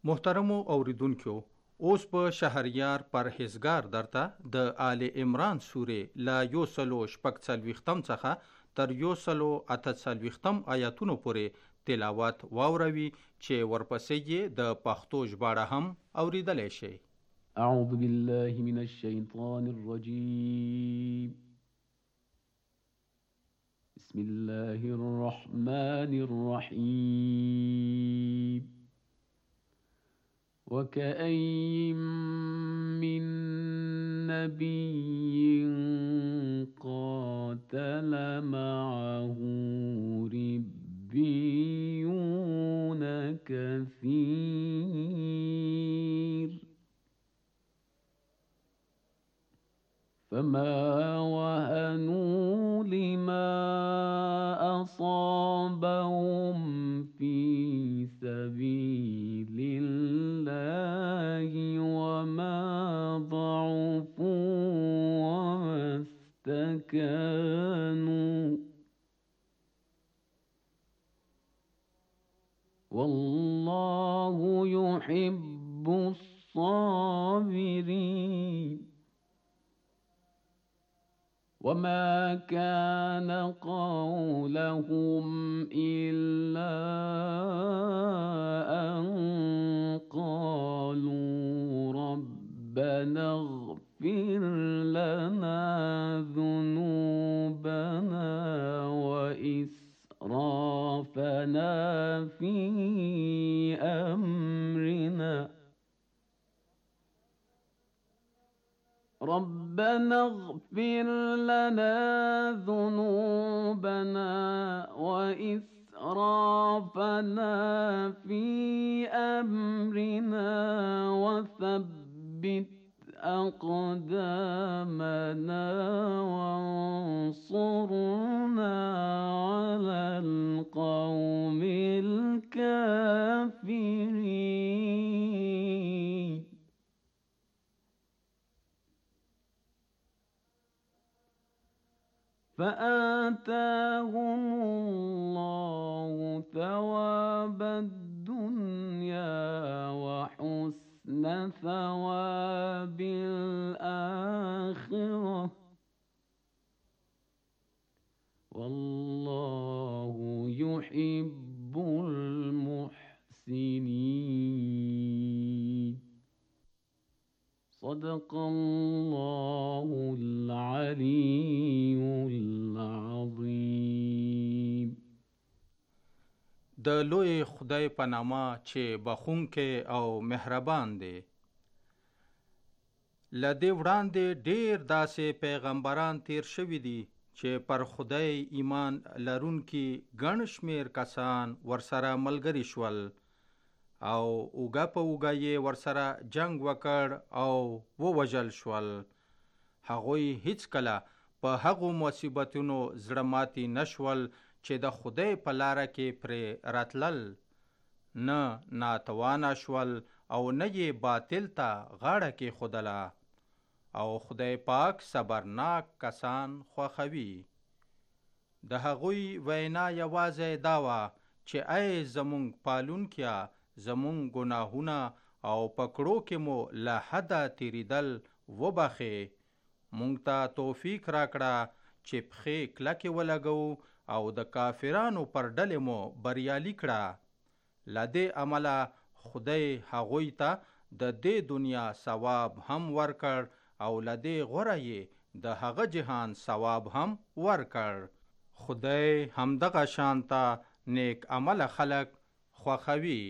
محترمو اوریدونکو، اوس په شهریار پرهیزګار درته د آل عمران سورې لا 146 څخه تر 148 آیاتونو پورې تلاوت واوروي چې ورپسې یې د پښتو ژباړه هم اوریدلی شئ. اعوذ بالله من الشیطان الرجیم. بسم الله الرحمن الرحیم. وكأين من نبي قاتل معه ربيون كثير فما وهنوا لما أصابهم في سبيل الله وما ضعفوا وما استكانوا والله يحب الصابرين. وما كان قولهم إلا أن قالوا ربنا اغفر لنا ذنوبنا وإسرافنا في أمرنا ربنا اغفر لنا ذنوبنا وإسرافنا في أمرنا وثبت أقدامنا وانصرنا على القوم الكافرين. فآتاهم الله ثواب الدنيا وحسن ثواب الآخرة والله يحب المحسنين. صدق الله العلي العظيم. د لوی خدای په نامه چې بخښونکی او مهربان دی. له دې وړاندې ډېر داسې پیغمبران تیر شوي دي چې پر خدای ایمان لرونکي ګڼ شمېر کسان ورسره ملګري شول او اوږه په اوږه یې ورسره جنگ وکړ او ووژل شول. هغوی هیڅکله په هغو مصیبتونو زړه ماتي نشول چې د خدای په لاره کې پرې راتلل، نه ناتوانه شول او نه یې باطل ته غاړه کېښودله. او خدای پاک صبرناک کسان خوښوي. د هغوی وینا یوازې دا وه چې ای زمونږ پالونکیه، زمونږ ګناهونه او پکړو کې مو له حده تیریدل وبخې، مونږ ته توفیق راکړه چې پښې کلکې ولګو او د کافرانو پر ډلې مو بریالي کړه. له دې عمله خدای هغوی ته د دې دنیا ثواب هم ورکړ او له دې غوره یې د هغه جهان ثواب هم ورکړ. خدای همدغه شانته نیک عمله خلق خوښوي.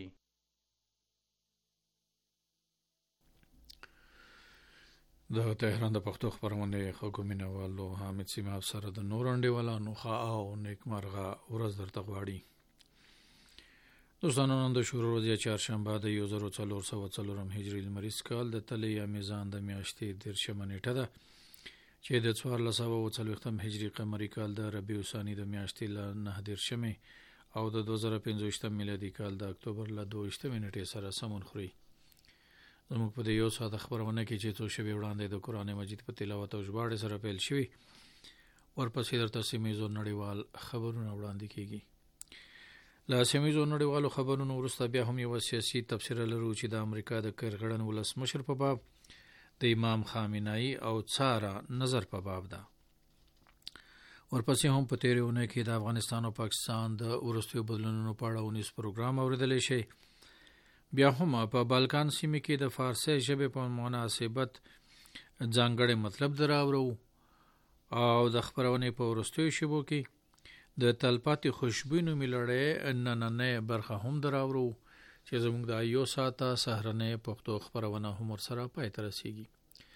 د تهران د پښتو خپرونې خلکو مینوالو حامد سیماب سره د نور انډیوالانو ښه او نیکمرغه ورځ درته غواړي. دوستانو، نن د شروع ورځ چهارشنبه د 1404 هجري لمریز کال د تلې یا میزان د میاشتې 13 نیټه ده چې د 1440 هجري قمري کال د ربیع الثاني د میاشتې له 9 او د 2015 میلادي کال د اکتوبر له 22 نیټې سره سمون خوري. زموږ په دې یو ساعت خبرونه کې چې څو شپې وړاندې د قرآن مجید په تلاوت او ژباړې سره پیل شوي، ورپسې درته سیمه ییزو نړیوال خبرونه وړاندې کیږي. له سیمهیزو نړیوالو خبرونو وروسته بیا هم یو سیاسي تبصره لرو چې د امریکا د کرغړن ولسمشر په باب د امام خامنه‌ای او څاره نظر په باب ده. ورپسې هم په تیرې اونۍ کې د افغانستان او پاکستان د وروستیو بدلونونو په اړه ونیس پروګرام اوریدلی شي. بیا هم په بالکان سیمه کې د فارسی ژبې په مناسبت ځانګړی مطلب دراوړو او د خبرونې په وروستیو شیبو کې د تلپاتې خوشبینو ملړې نننې برخه هم دراوړو چې زموږ د یو ساعته سهرنې پښتو خبرونه هم ورسره پای ته رسیږي.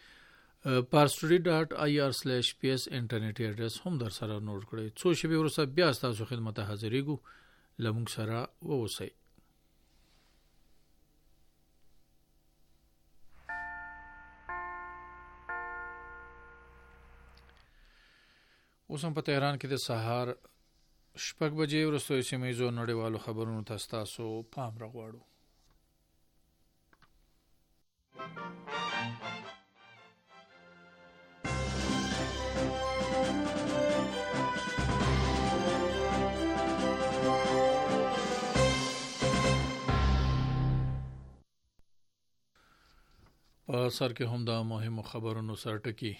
parstory.ir/ps انټرنیټي اډرس هم در سره نوٹ کړئ. څو شیبې وروسته بیا ستاسو خدمت ته حاضرېږو. له موږ سره واوسئ. اوس هم په تهران کې د سهار 6 بجې وروسته سیمهیزو نړیوالو خبرونو ته ستاسو پام راغواړو. په سر کې هم د مهمو خبرونو سرټکی.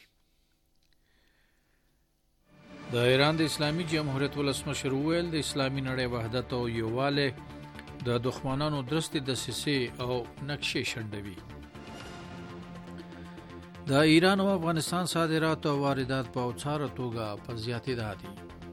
د ایران د اسلامي جمهوریت ولسمشر وویل د اسلامي نړۍ وحدت او یووالی د دښمنانو درستې دسیسې او نقشې شنډوي. د ایران او افغانستان صادرات او واردات په اوڅاره توګه په زیاتېدا دي.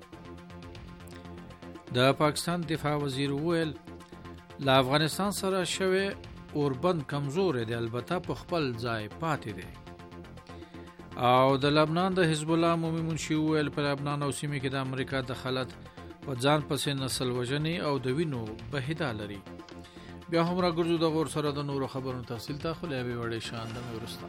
د پاکستان دفاع وزیر وویل له افغانستان سره شوی اوربند کمزور دی، البته په خپل ځای پاتې دی. او د لبنان د حزب الله عمومي منشي وویل په لبنان او سیمه کې د امریکا دخالت په ځان پسې نسل وژنې او د وینو بهیدا لري. بیا هم راګرځو د غور سره د نورو خبرونو تفصیل ته خو له یوې وړې شان د ورسته.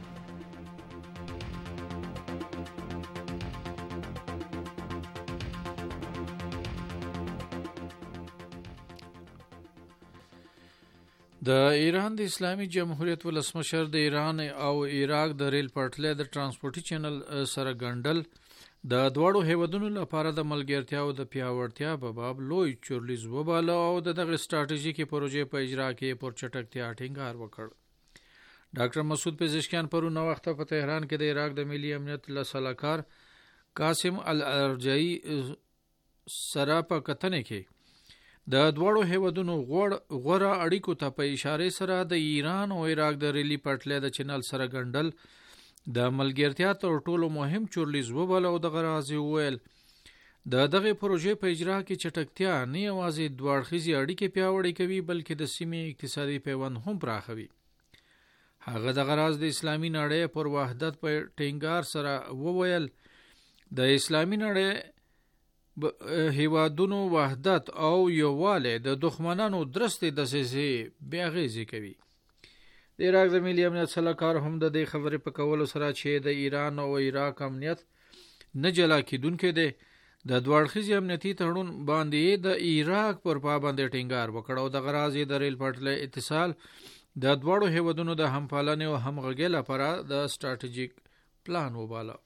د ایران د اسلامي جمهوریت ولسمشر د ایران او عراق د ریل پټلۍ د ترانسپورتي چینل سره ګنډل د دواړو هیوادونو لپاره د ملګرتیا او د پیاوړتیا په باب لوی چورلیز وباله او دغه ستراتیژیکي پروژې په اجرا کې پر چټکتیا ټینګار وکړ. ډاکټر مسعود پزشکیان پرونه وخت په تهران کې د عراق د ملي امنیت سلاکار قاسم الارجعي سره په کتنې کې د دواړو هیوادونو غوره اړیکو ته په اشاره سره د ایران او عراق د ریلی پټلۍ د چینل سره ګنډل د ملګرتیا تر ټولو مهم چورلیز وباله او دغه راز وویل د دغه پروژې په اجرا کې چټکتیا نه یوازې دوه اړخیزې اړیکې پیاوړې کوي بلکې د سیمې اقتصادي پیوند هم پراخوي. هغه دغه راز د اسلامي نړۍ پر وحدت په ټینګار سره وویل د اسلامي نړۍ هیوادونو وحدت او یووالی د دښمنانو درستې دسیسې بې اغېزې کوي. د عراق د ملي امنیت سلاکار هم د دې خبرې په کولو سره چې د ایران او عراق امنیت نه جلا کېدونکی دی د دوه اړخیزې امنیتي تړون باندې د عراق پر پابندۍ ټینګار وکړ او دغه راز د ریل پټلۍ اتصال د دواړو هیوادونو د همپالنې او همغږۍ لپاره د ستراتیژیک پلان وباله.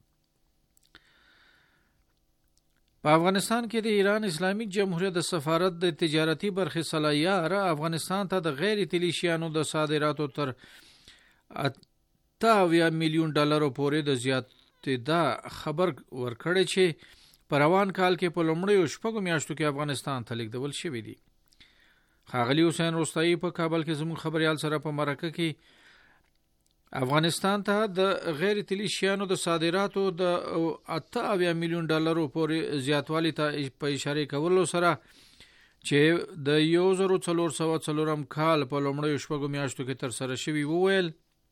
په افغانستان کې د ایران اسلامي جمهوریت د سفارت د تجارتي برخې صلاحیار افغانستان ته د غیر طلي شیانو د صادراتو تر 88 میلیون ډالرو پورې د زیاتېدا خبر ورکړی چې په روان کال کې په لومړیو 6 میاشتو کې افغانستان ته لیږدول شوي دي. ښاغلي حسین رستايي په کابل کې زموږ خبريال سره په مرکه کې افغانستان ته د غیر طلي شیانو د صادراتو د 88 میلیون ډالرو پورې زیاتوالی ته په اشاره کولو سره چې د 1404 کال په لومړیو 6 میاشتو کې تر سره شوی وویل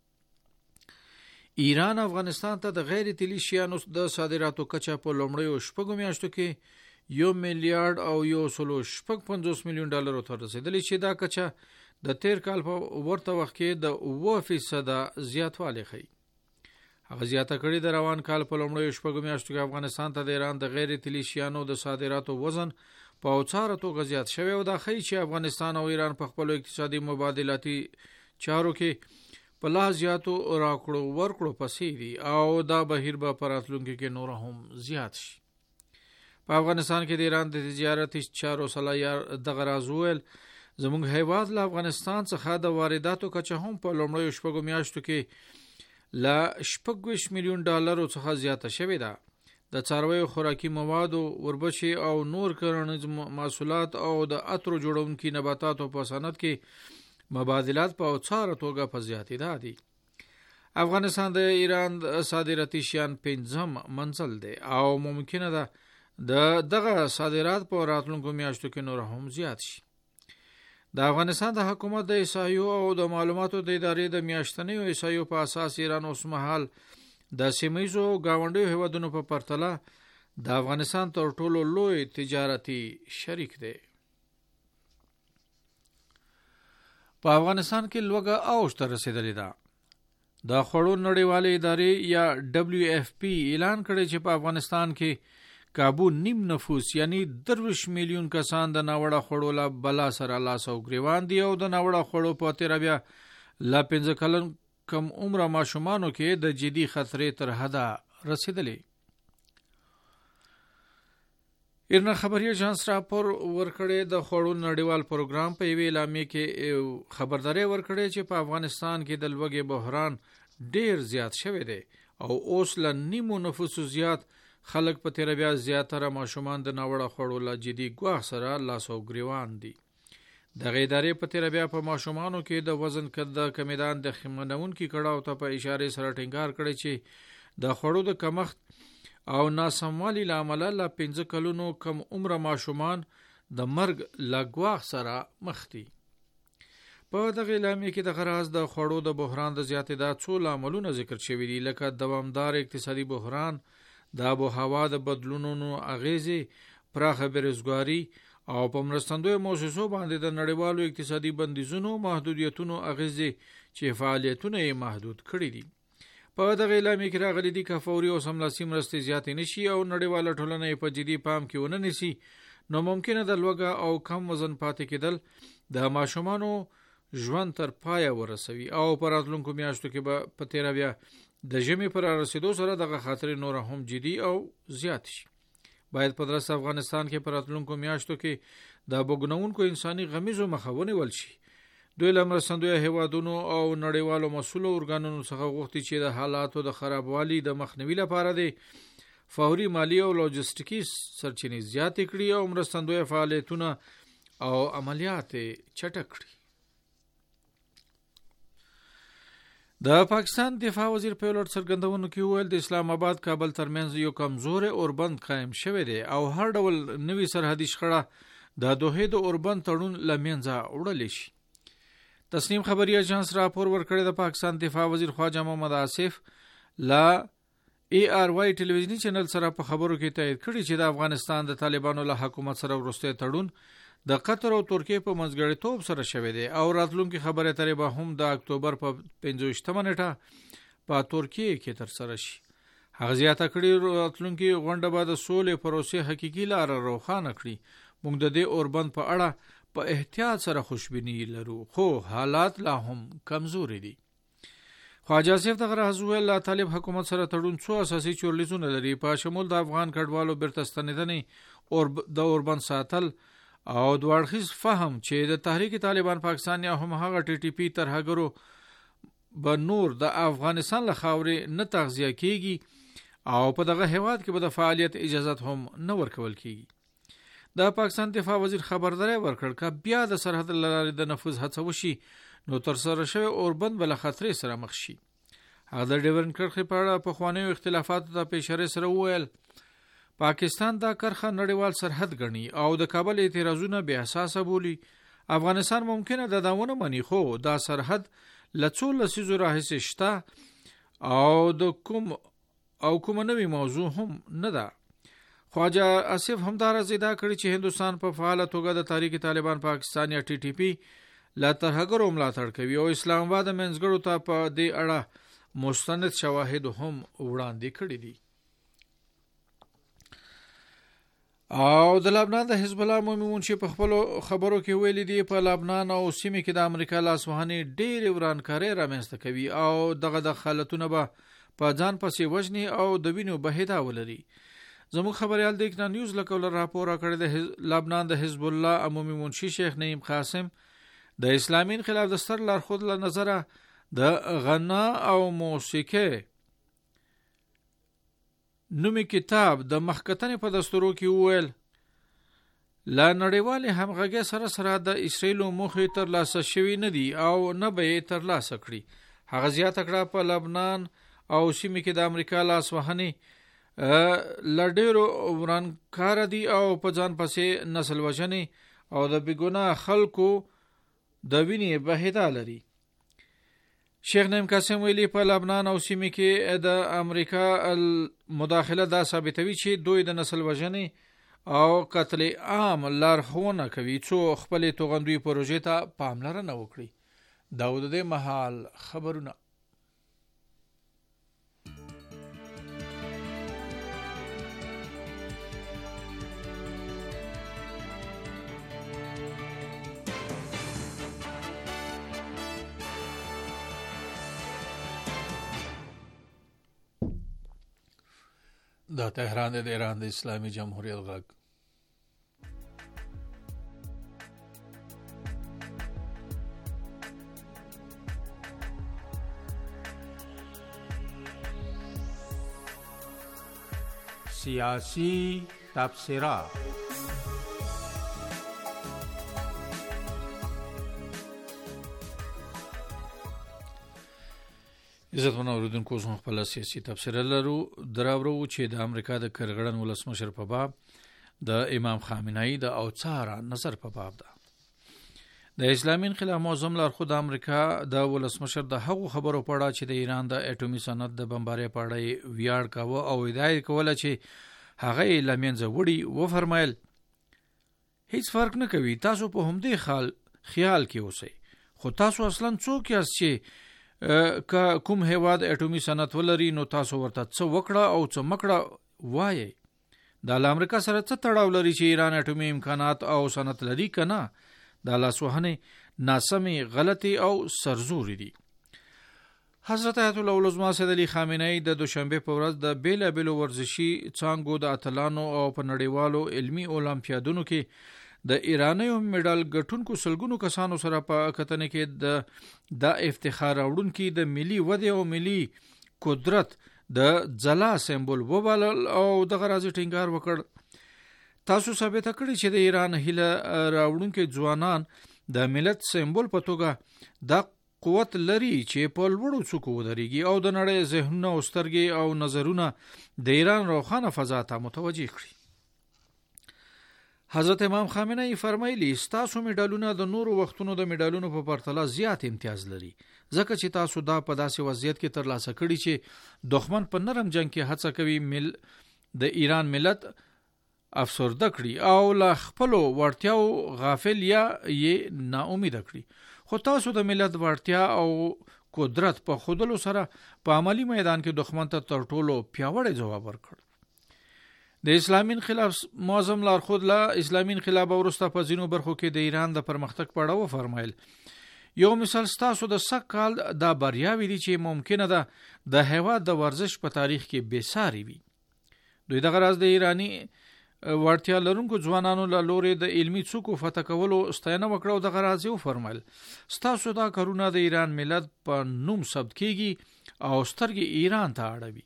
ایران افغانستان ته د غیر طلي شیانو د صادراتو کچه په لومړیو 6 میاشتو کې 1 میلیارډ او 1.55 میلیون ډالرو ته رسیدلی چې دا کچه د تیر کال په ورته وخت کې د 9% زیاتوالی ښیي. هغه زیاته کړي د روان کال په لومړیو 6 میاشتو کې افغانستان ته د ایران د غیر طلي شیانو د صادراتو وزن په اوڅاره توګه زیات شوی او دا ښیي چې افغانستان او ایران په خپل اقتصادي مبادلاتي چارو کې په لا زیاتو راکړو ورکړو پسې دي او دا بهیر به په راتلونکي کې نور هم زیات شي. په په افغانستان کې د ایران د تجارتي چارو صلاحیت دغه راز ویل زموږ هیواد له افغانستان څخه د وارداتو کچه هم په لومړیو شپږو میاشتو کې له 26 میلیون ډالرو څخه زیاته شوې ده. د څارویو خوراکي موادو، وربشې او نور کرنیز محصولات او د عطرو جوړونکي نباتاتو په صنعت کې مبادلات په اوڅاره توګه په زیاتېدا دي. افغانستان د ایران صادراتي شیان 5م منزل دی او ممکنه ده دغه صادرات په راتلونکو میاشتو کې نور هم زیات شي. د افغانستان د حکومت د احصایو او د معلوماتو د ادارې د میاشتنیو احصایو په اساس ایران اوس مهال د سیمه‌یزو گاونډیو هیوادونو په پرتله د افغانستان تر ټولو لوی تجارتي شریک دی. په افغانستان کې لوږه اوج ته رسیدلې ده. د خوړو نړیوالې ادارې یا WFP اعلان کړی چې په افغانستان کې کابو نیم نفوس یعنی 30 میلیون کسان د ناوړه خوړو له بلا سره لاس او ګریوان دي او د ناوړه خوړو په تیر بیا لا 15 کلن کم عمره ماشومانو کې د جدي خطرې تر حده رسیدلې. ایرنا خبري اژانس راپور ورکړی د خوړو نړیوال پروګرام په یوه اعلامیه کې خبرداري ورکړی چې په افغانستان کې د لوږې بحران ډیر زیات شوی دی او اوس له نیمو نفوسو زیات خلک په تیر بیا زیاتره ماشومان د ناوړه خوړو له جدي ګواښ سره لاس او ګریوان دي. دغه ادارې په تیر بیا په ماشومانو کې د وزن کمیدان د خمنونکي کړهو ته په اشاره سره ټینګار کړی چې د خوړو د کمښت او ناسموالي لامل له 15 کلونو کم عمره ماشومان د مرګ له ګواښ سره مخ دي. په دغه اعلامیه کې د غراز د خوړو د بحران د زیاتېدا څو لاملونه ذکر شوي دي لکه دوامدار اقتصادي بحران، د آب و هوا د بدلونونو اغیزې، پراخه بیروزګاري او په مرستندوی موسسو باندې د نړیوالو اقتصادي بندیزونو محدودیتونو اغیزې چې فعالیتونه یې محدود کړي دي. په دغه اعلامیه کې راغلي دي که فوري او سملاسي مرستې زیاتې نشي او نړیواله ټولنه یې په جدي پام کې ونه نیسي نو ممکنه د لوږه او کم وزن پاتې کېدل د ماشومانو ژوند تر پایه ورسوي او په راتلونکو میاشتو کې به په تیر بیا د ژمي پر رسیدو سره دغه خطر نور هم جدي او زیات شي. باید په درس افغانستان کې پر راتلونکو میاشتو کې د بګنونکو انساني غمیزو مخه ونیول شي. دوی له مرستندویه هیوادونو او نړیوالو مسؤلو ارګانونو څخه غوښتي چې د حالاتو د خرابوالي د مخنیوي لپاره د فوري مالی او لوجستیکي سرچینې زیاتې کړي او مرستندویه فعالیتونه او عملیات چټک کړي. د پاکستان دفاع وزیر په لړ څرګندونو کې وویل د اسلام آباد کابل ترمنځ یو کمزور اوربند قائم شوی دی او هر ډول نوی سرحدي شخړه د دوحې د اوربند تړون لمنځه وړل شي. تسنیم خبري اژانس راپور ورکړی د پاکستان دفاع وزیر خواجه محمد آصف لا ARY ټلویزیونی چینل سره په خبرو کې تایید کړی چې د افغانستان د طالبانو له حکومت سره وروستی تړون د قطر او ترکیه په منځګړیتوب سره شوی دی او راتلونکي خبره ترې به هم د اکتوبر په 25 نیټه په ترکیه کې تر سره شي. هغه زیاته کړي راتلونکي غونډه به د سولې پروسې حقيقي لار روښانه کړي. موږ د دې اوربند په اړه په احتیاط سره خوشبینی لرو خو حالات لا هم کمزوري دي. خواجه آصف دغه راز ویل طالب حکومت سره تړون څو اساسي چورلیزونه لري په شمول د افغان کډوالو بیرته ستنیدنې او د اوربند ساتل او د واړخیز فهم چې د تحریک طالبان پاکستان یا هم هغه TTP ترهګرو به نور د افغانستان له خاورې نه تغذیه کیږي او په دغه هیواد کې به د فعالیت اجازه هم نه ورکول کیږي. د پاکستان دفاع وزیر خبرداري ورکړ ک بیا د سرحد لارې د نفوذ هڅه وشي نو تر سره شوی اوربند بل خطرې سره مخ شي. هغه د ډیورن کرخې په اړه په خوانیو اختلافاتو ته په اشاره سره وویل پاکستان دا کرخه نړیوال سرحد ګڼي او د کابل اعتراضونه بے اساسه بولی. افغانستان ممکنه د داونه منی خو دا سرحد لڅو لسیزو راهیسې شته او د کوم نوې موضوع هم نه ده. خواجه آصف همدار زیاده کړی چې هندستان په فعاله توګه د تحریک طالبان پاکستان یا TTP لا ترهګرو ملاتړ کوي او اسلام آباد منځګړو ته په دې اړه مستند شواهد هم وړاندې کړي دي. او د لبنان د حزب الله مومن چې په خپل خبرو کې ویلي دي په لبنان او سیمه کې د امریکا لاسوهنې ډېر ورانکاري رامنځته کوي او دغه د خلتونه به په ځان پسې وجني او د وینو بهیدا ولري. زموږ خبريال د اکنا نیوز لکول راپور کړی د لبنان د حزب الله عمومي منشي شیخ نعیم قاسم د اسلامي انقلاب د ستر لارښود له نظره د غنا او موسیقي نومي کتاب د مخکتنې په دستورو کې وویل لا نړیوالې همغږي سره د اسرایل موخې تر لاسه شوی نه دي او نه به تر لاسه کړي. هغه زیاته کړه په لبنان او سیمه کې د امریکا لاس وهنې لډیرو ورانکار دي او په ځان پسې نسل وژنې او د بګونه خلکو د وینې بهیدا لري. شیخ نعیم قاسم ویلي په لبنان او سیمه کې د امریکا مداخله دا ثابتوي چې دوی د نسل وژنې او قتل عام لارښوونه کوي څو خپل توغندوی پروژې ته پاملرنه وکړي. داود د محل خبرونه. دا تهران د ایران د اسلامي جمهوریت غږ. سیاسی تبصره. عزتمن اوریدونکو زموږ خپل سیاسي تبصره لرو دراورو چې د امریکا د کرغړن ولسمشر په باب د امام خامنه‌ای د اوڅار نظر په باب ده. د اسلامي انقلاب معظم لارښود امریکا د ولسمشر د هغو خبرو په اړه چې د ایران د اټومي صنعت د بمبارۍ په اړه ویاړ کاوه او هدایت کوله چې هغه لمنځه وړي و فرمایل هیڅ فرق نه کوي تاسو په همدې خیال کې اوسئ خو تاسو اصلا څوک یاست چې کوم هیواد اټومي صنعت ولري نو تاسو ورته څه وکړه او څه مکړه وایي. د امریکا سره څه تړاو لري چې ایران اټومي امکانات او صنعت لري کنه؟ د لاسوهنې ناسمي غلطي او سرزوري دي. حضرت آیت الله العظمى سید علی خامنه‌ای د دوشنبه په ورځ د بیلابلو ورزشي څانګو د اتلانو او په نړیوالو علمی اولمپیادونو کې د ایرانیو میډال ګټونکو سلګونو کسانو سره په کتنه کې د افتخار اورونکو د ملي ودې او ملي قدرت د ځلا سمبول وبلل او د غرازي ټینګار وکړ. تاسو ثابت کړی چې د ایران هله راوړونکو ځوانان د ملت سمبول په توګه د قوت لري چې په لوړو څوکو ودرېږي او د نړۍ ذهنونه او سترګې او نظرونه د ایران روښانه فضا ته متوجه کړي. حضرت امام خامنه‌ای فرمایلی تاسو میډالونه د نورو وختونو د میډالونو په پرتله زیات امتیاز لري ځکه چې تاسو دا په داسې وضعیت کې ترلاسه کړی چې دښمن په نرم جنگ کې هڅه کوي د ایران ملت افسرده کړي او لا خپل ورتیاو غافل یا یې ناامید کړي. خو تاسو د ملت ورتیا او قدرت په خودلو سره په عملی میدان کې دښمن ته تر ټولو پیاوړی ځواب ورکړ. د اسلامي انقلاب معظم لارښود لا اسلامي انقلاب ورسته په ځینو برخو کې د ایران د پرمختګ په اړه فرمایل یو مثال ستاسو د سکهال د بریاوي دي چې ممکنه ده د هیواد د ورزش په تاریخ کې بے ساری وي. دوی د غرض د ایرانی ورتیا لرونکو ځوانانو له لوري د علمي څوکو فتح کولو ستاینه وکړه او د غرض یو فرمایل ستاسو دا کارونه د ایران ملت په نوم ثبت کیږي او سترګې ایران ته اړوي.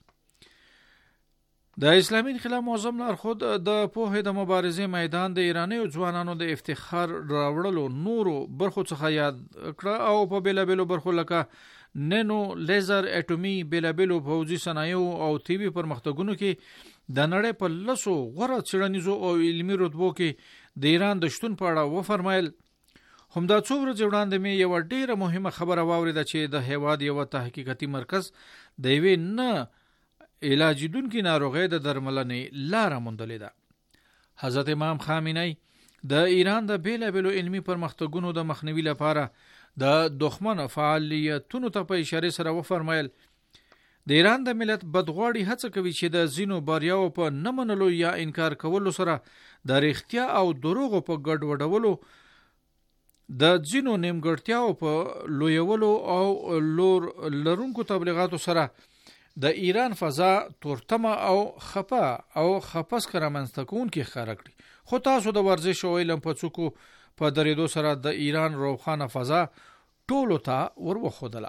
د اسلامي انقلاب معظم لارښود د پوهې د مبارزې میدان د ایرانیو ځوانانو د افتخار راوړلو نورو برخو څخه یاد کړه او په بیلابلو برخو لکه نینو لیزر اټومي بیلابلو پوځي صنایعو او طبي پرمختګونو کې د نړۍ په لسو غوره څېړنیزو او علمي رتبو کې د ایران د شتون په اړه وفرمایل. همدا څو ورځې وړاندې مې یو ډیره مهمه خبره واوریده چې د هیواد یو تحقیقاتي مرکز د یوې نه علاجیدونکو ناروغۍ د درملنې لاره موندلې ده. حضرت امام خامنه‌ای د ایران د بیلابلو علمي پرمختګونو د مخنیوي لپاره د دښمن فعالیتونو ته په اشاره سره وفرمایل د ایران د ملت بدغواړي هڅه کوي چې د زینو باریاو په نه منلو یا انکار کولو سره د رښتیا او دروغو په ګډ وډولو د زینو نیمګړتیاو په لویولو او لور لرونکو تبلیغاتو سره د ایران فضا تورتمه او خپس کرامنځته کوونکې ښکاره کړي. خو تاسو د ورزش او علم په څوکو په درېدو سره د ایران روښانه فضا ټولو ته وروښودله.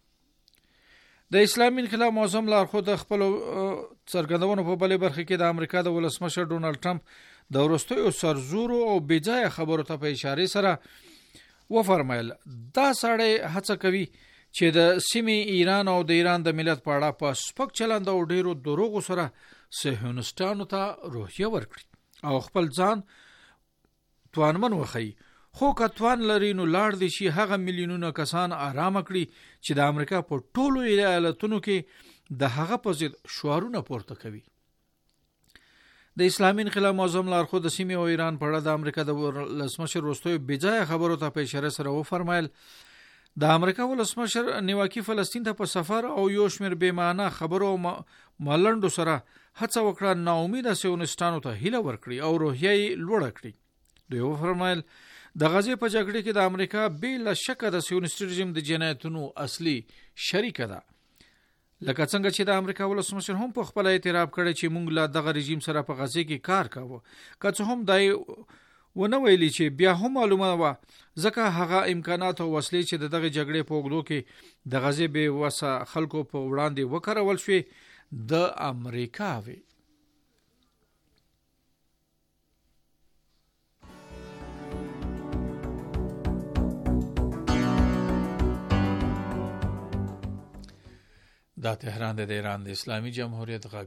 د اسلامي انقلاب معظم لارښود د خپل څرګندونو په بلې برخه کې د امریکا د ولسمشر ډونالد ټرمپ د وروستیو سرزورو او بېځایه خبرو ته په اشارې سره وفرمایل دا سړی هڅه کوي چې د سیمې ایران او د ایران د ملت په اړه په سپک چلند او ډیرو دروغو سره صهیونیستانو ته روحیه ورکړي او خپل ځان توانمن وښيي. خو که توان لري نو لاړ دي شي هغه میلیونونه کسان آرام کړي چې د امریکا په ټولو ایالتونو کې د هغه په ضد شعارونه پورته کوي. د اسلامي انقلاب معظم لارښود د سیمې او ایران په اړه د امریکا د ولسمشر وروستیو بېځایه خبرو ته په اشاره سره وفرمایل د امریکا ولسمشر نیواکي فلسطین ته په سفر او یو شمېر بېمعنه خبرو ملنډو سره هڅه وکړه ناامیده صهیونیستانو ته هیله ورکړي او روحیه یې لوړه کړي. دوی وفرمایل د غزې په جګړه کې د امریکا بې شکه د صهیونیستي رژیم د جنایتونو اصلي شریکه ده. لکه څنګه چې د امریکا ولسمشر هم په خپل اعتراف کړی چې موږ له دغه رژیم سره په غزې کې کار کاوه. که څه هم دای ونه ویلي چې بیا هم معلومه وه ځکه هغه امکانات او وسلې چې دغه جګړې په اوږدو کې د غزې بې وسه خلکو په وړاندې وکارول شوې د امریکا وي. دا تهران د ایران د اسلامي جمهوریت غږ.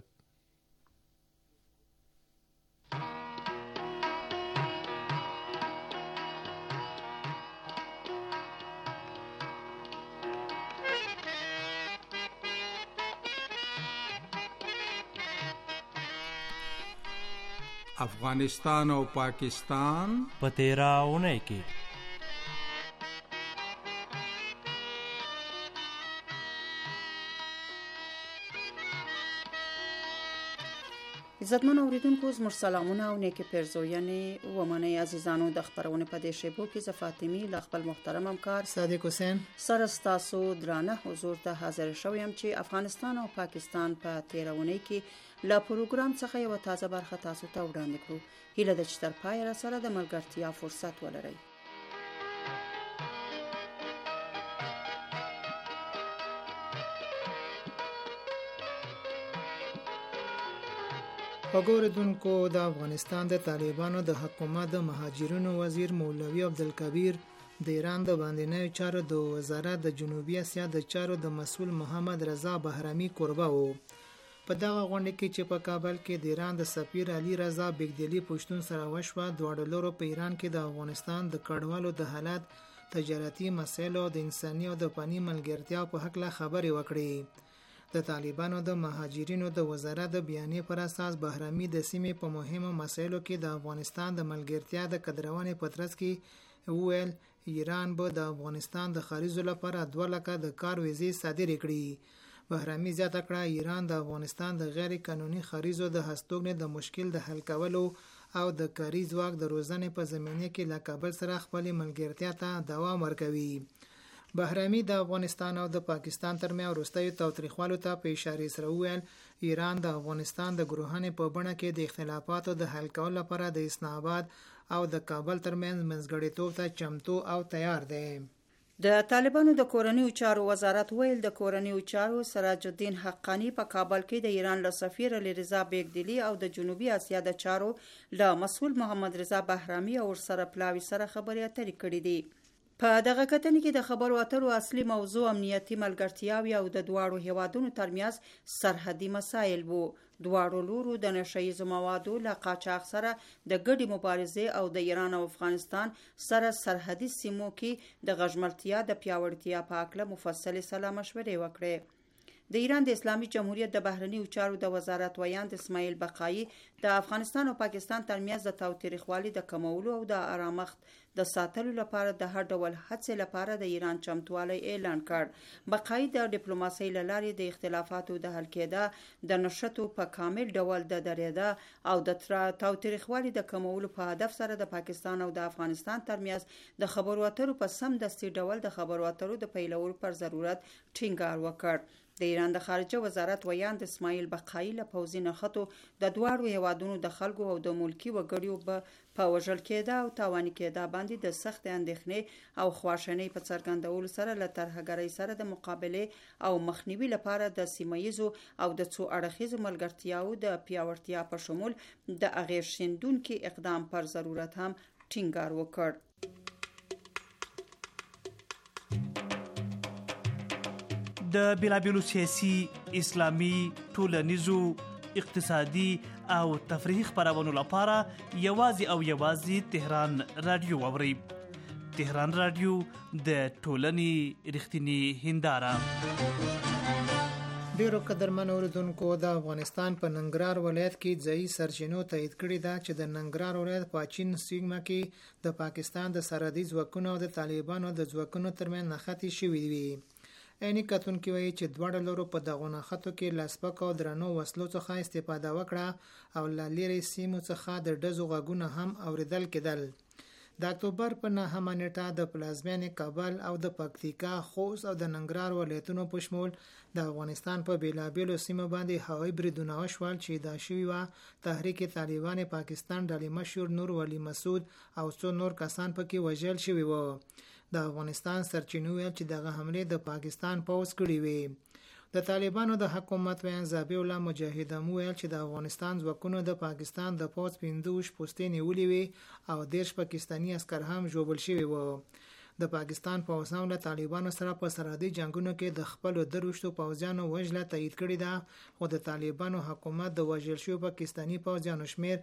افغانستان او پاکستان په تیراونه کې عزتمن اوریدونکو زموږ سلامونه او نیکی پیرزوینې ومنئ. عزیزانو د خبرونه په دې شیبو کې ز فاطمی له خپل محترم همکار صادق حسین سره ستاسو درانه حضور ته حاضر شوم چې افغانستان او پاکستان په تیرونه کې له پروګرام څخه یو تازه برخه تاسو ته وړاندې کړو. هیله ده چې تر پای را سره د ملګرتیا فرصت ولرئ. وګوردونکو د افغانستان د طالبانو د حکومت د مهاجرینو وزیر مولوی عبدالکبیر د ایران د باندنیو چارو د وزارت د جنوبي اسیا د چارو د مسؤل محمد رضا بهرامي کوربه وو. په دغه غونډه کې چې په کابل کې د ایران د سفیر علي رضا بګدلی پښتون سره وشوه، دواړو لورو په ایران کې د افغانستان د کډوالو د حالات، تجارتي مسایلو، د انساني او د فني ملګرتیا په حق خبرې وکړي. د طالبانو د مهاجرینو د وزارت د بیانیې پر اساس بهرامي د سیمې په مهمو مسایلو کې د افغانستان د ملګرتیا د قدرونې په ترڅ کې وویل ایران به د افغانستان د خارجو لپاره 2 لکه د کار ویزې صادرې کړي. بهرامي زیاته کړه ایران د افغانستان د غیر قانوني خارجو د هستوګنې د مشکل د حل کولو او د کاري ځواک د روزنې په زمینه کې له کابل سره خپل ملګرتیا ته دوام ورکوي. بهرامي د افغانستان او د پاکستان ترمنځ وروستیو تاوتریخوالو ته په اشاره سره وویل ایران د افغانستان د ګروهانې په بڼه کې د اختلافاتو د حل کولو لپاره د اسلام آباد او د کابل ترمنځ منځګړیتوب ته چمتو او تیار دی. د طالبانو د کورنیو چارو وزارت ویل د کورنیو چارو سراج الدین حقانی په کابل کې د ایران له سفیر علي رضا بګدلی او د جنوبي اسیا د چارو له مسؤل محمد رضا بهرامي او سره پلاوي سره خبرې اترې کړې دي. په دغه کتنې کې د خبرو اترو اصلي موضوع امنیتي ملګرتیاوې او د دواړو هیوادونو ترمنځ سرحدي مسایل وو. دواړو لورو د نشهیزو موادو له قاچاق سره د ګډې مبارزې او د ایران او افغانستان سره سرحدي سیمو کې د غژملتیا د پیاوړتیا په اړه مفصل سلا مشورې وکړې. د ایران د اسلامي جمهوریت د بهرنیو چارو د وزارت ویاند اسماعیل بقایي د افغانستان او پاکستان ترمنځ د تاوتریخوالي د کمولو او د آرامښت د ساتلو لپاره د هر ډول هڅې لپاره د ایران چمتووالی اعلان کړ. بقایي د ډیپلوماسۍ له لارې د اختلافاتو د حل کېده، د نشټو په کامل ډول د درېده او د تاوتریخوالي د کمولو په هدف سره د پاکستان او د افغانستان ترمنځ د خبرو اترو په سمدستي ډول د خبرو اترو د پیلولو پر ضرورت ټینګار وکړ. د ایران د خارجه وزارت ویاند اسماعیل بقایي له پوځي نښتو د دواړو هیوادونو د خلکو او د ملکي وګړو په وژل کېده او تاواني کېده باندې د سخت اندېښنې او خواشینۍ په څرګندولو سره له ترهګرۍ سره د مقابلې او مخنیوي لپاره د سیمهییزو او د څو اړخیزو ملګرتیاو د پیاوړتیا په شمول د اغېز ښندونکي اقدام پر ضرورت هم ټینګار وکړ. د بیلابیلو سیاسي، اسلامي، ټولنیزو، اقتصادي او تفریحي خبرونو لپاره یوازې تهران رادیو واورئ. تهران رادیو د ټولنې رښتینی هنداره. ډیرو قدرمنو اوریدونکو، د افغانستان په ننګرهار ولایت کې ځایي سرچینو تایید کړې ده چې د ننګرهار ولایت په اچین سیمه کې د پاکستان د سرحدي ځواکونو او د طالبانو د ځواکونو ترمنځ نښتې شوې وي. عیني کتونکي وایي چې دواړه لورو په دغو نښتو کې له سپکو او درنو وسلو څخه استفاده وکړه او له لرې سیمو څخه د ډزو غږونه هم اوریدل کېدل. د اکتوبر په 9 نیټه د پلازمینې کابل او د پکتیکا، خوست او د ننګرهار ولایتونو په شمول د افغانستان په بیلابیلو سیمو باندې هوایي بریدونه وشول چې دا شوي وه تحریک طالبان پاکستان ډلې مشر نور ولی مسعود او څو نور کسان پکې وژل شوي وو. د افغانستان سرچینو ویل چې دغه حمله د پاکستان پوځ کړې وي. د طالبانو د حکومت ویان ذبیح الله مجاهد هم ویل چې د افغانستان ځواکونو د پاکستان د پوځ 15 پوستې نیولې وي او 10 پاکستاني عسکر هم ژوبل شوي وو. د پاکستان پوځ هم له طالبانو سره په سرحدي جنگونو کې د خپل دروشتو پوځیانو وژله تایید کړې ده، خو د طالبانو حکومت د وژل شوو پاکستاني پوځیانو شمیر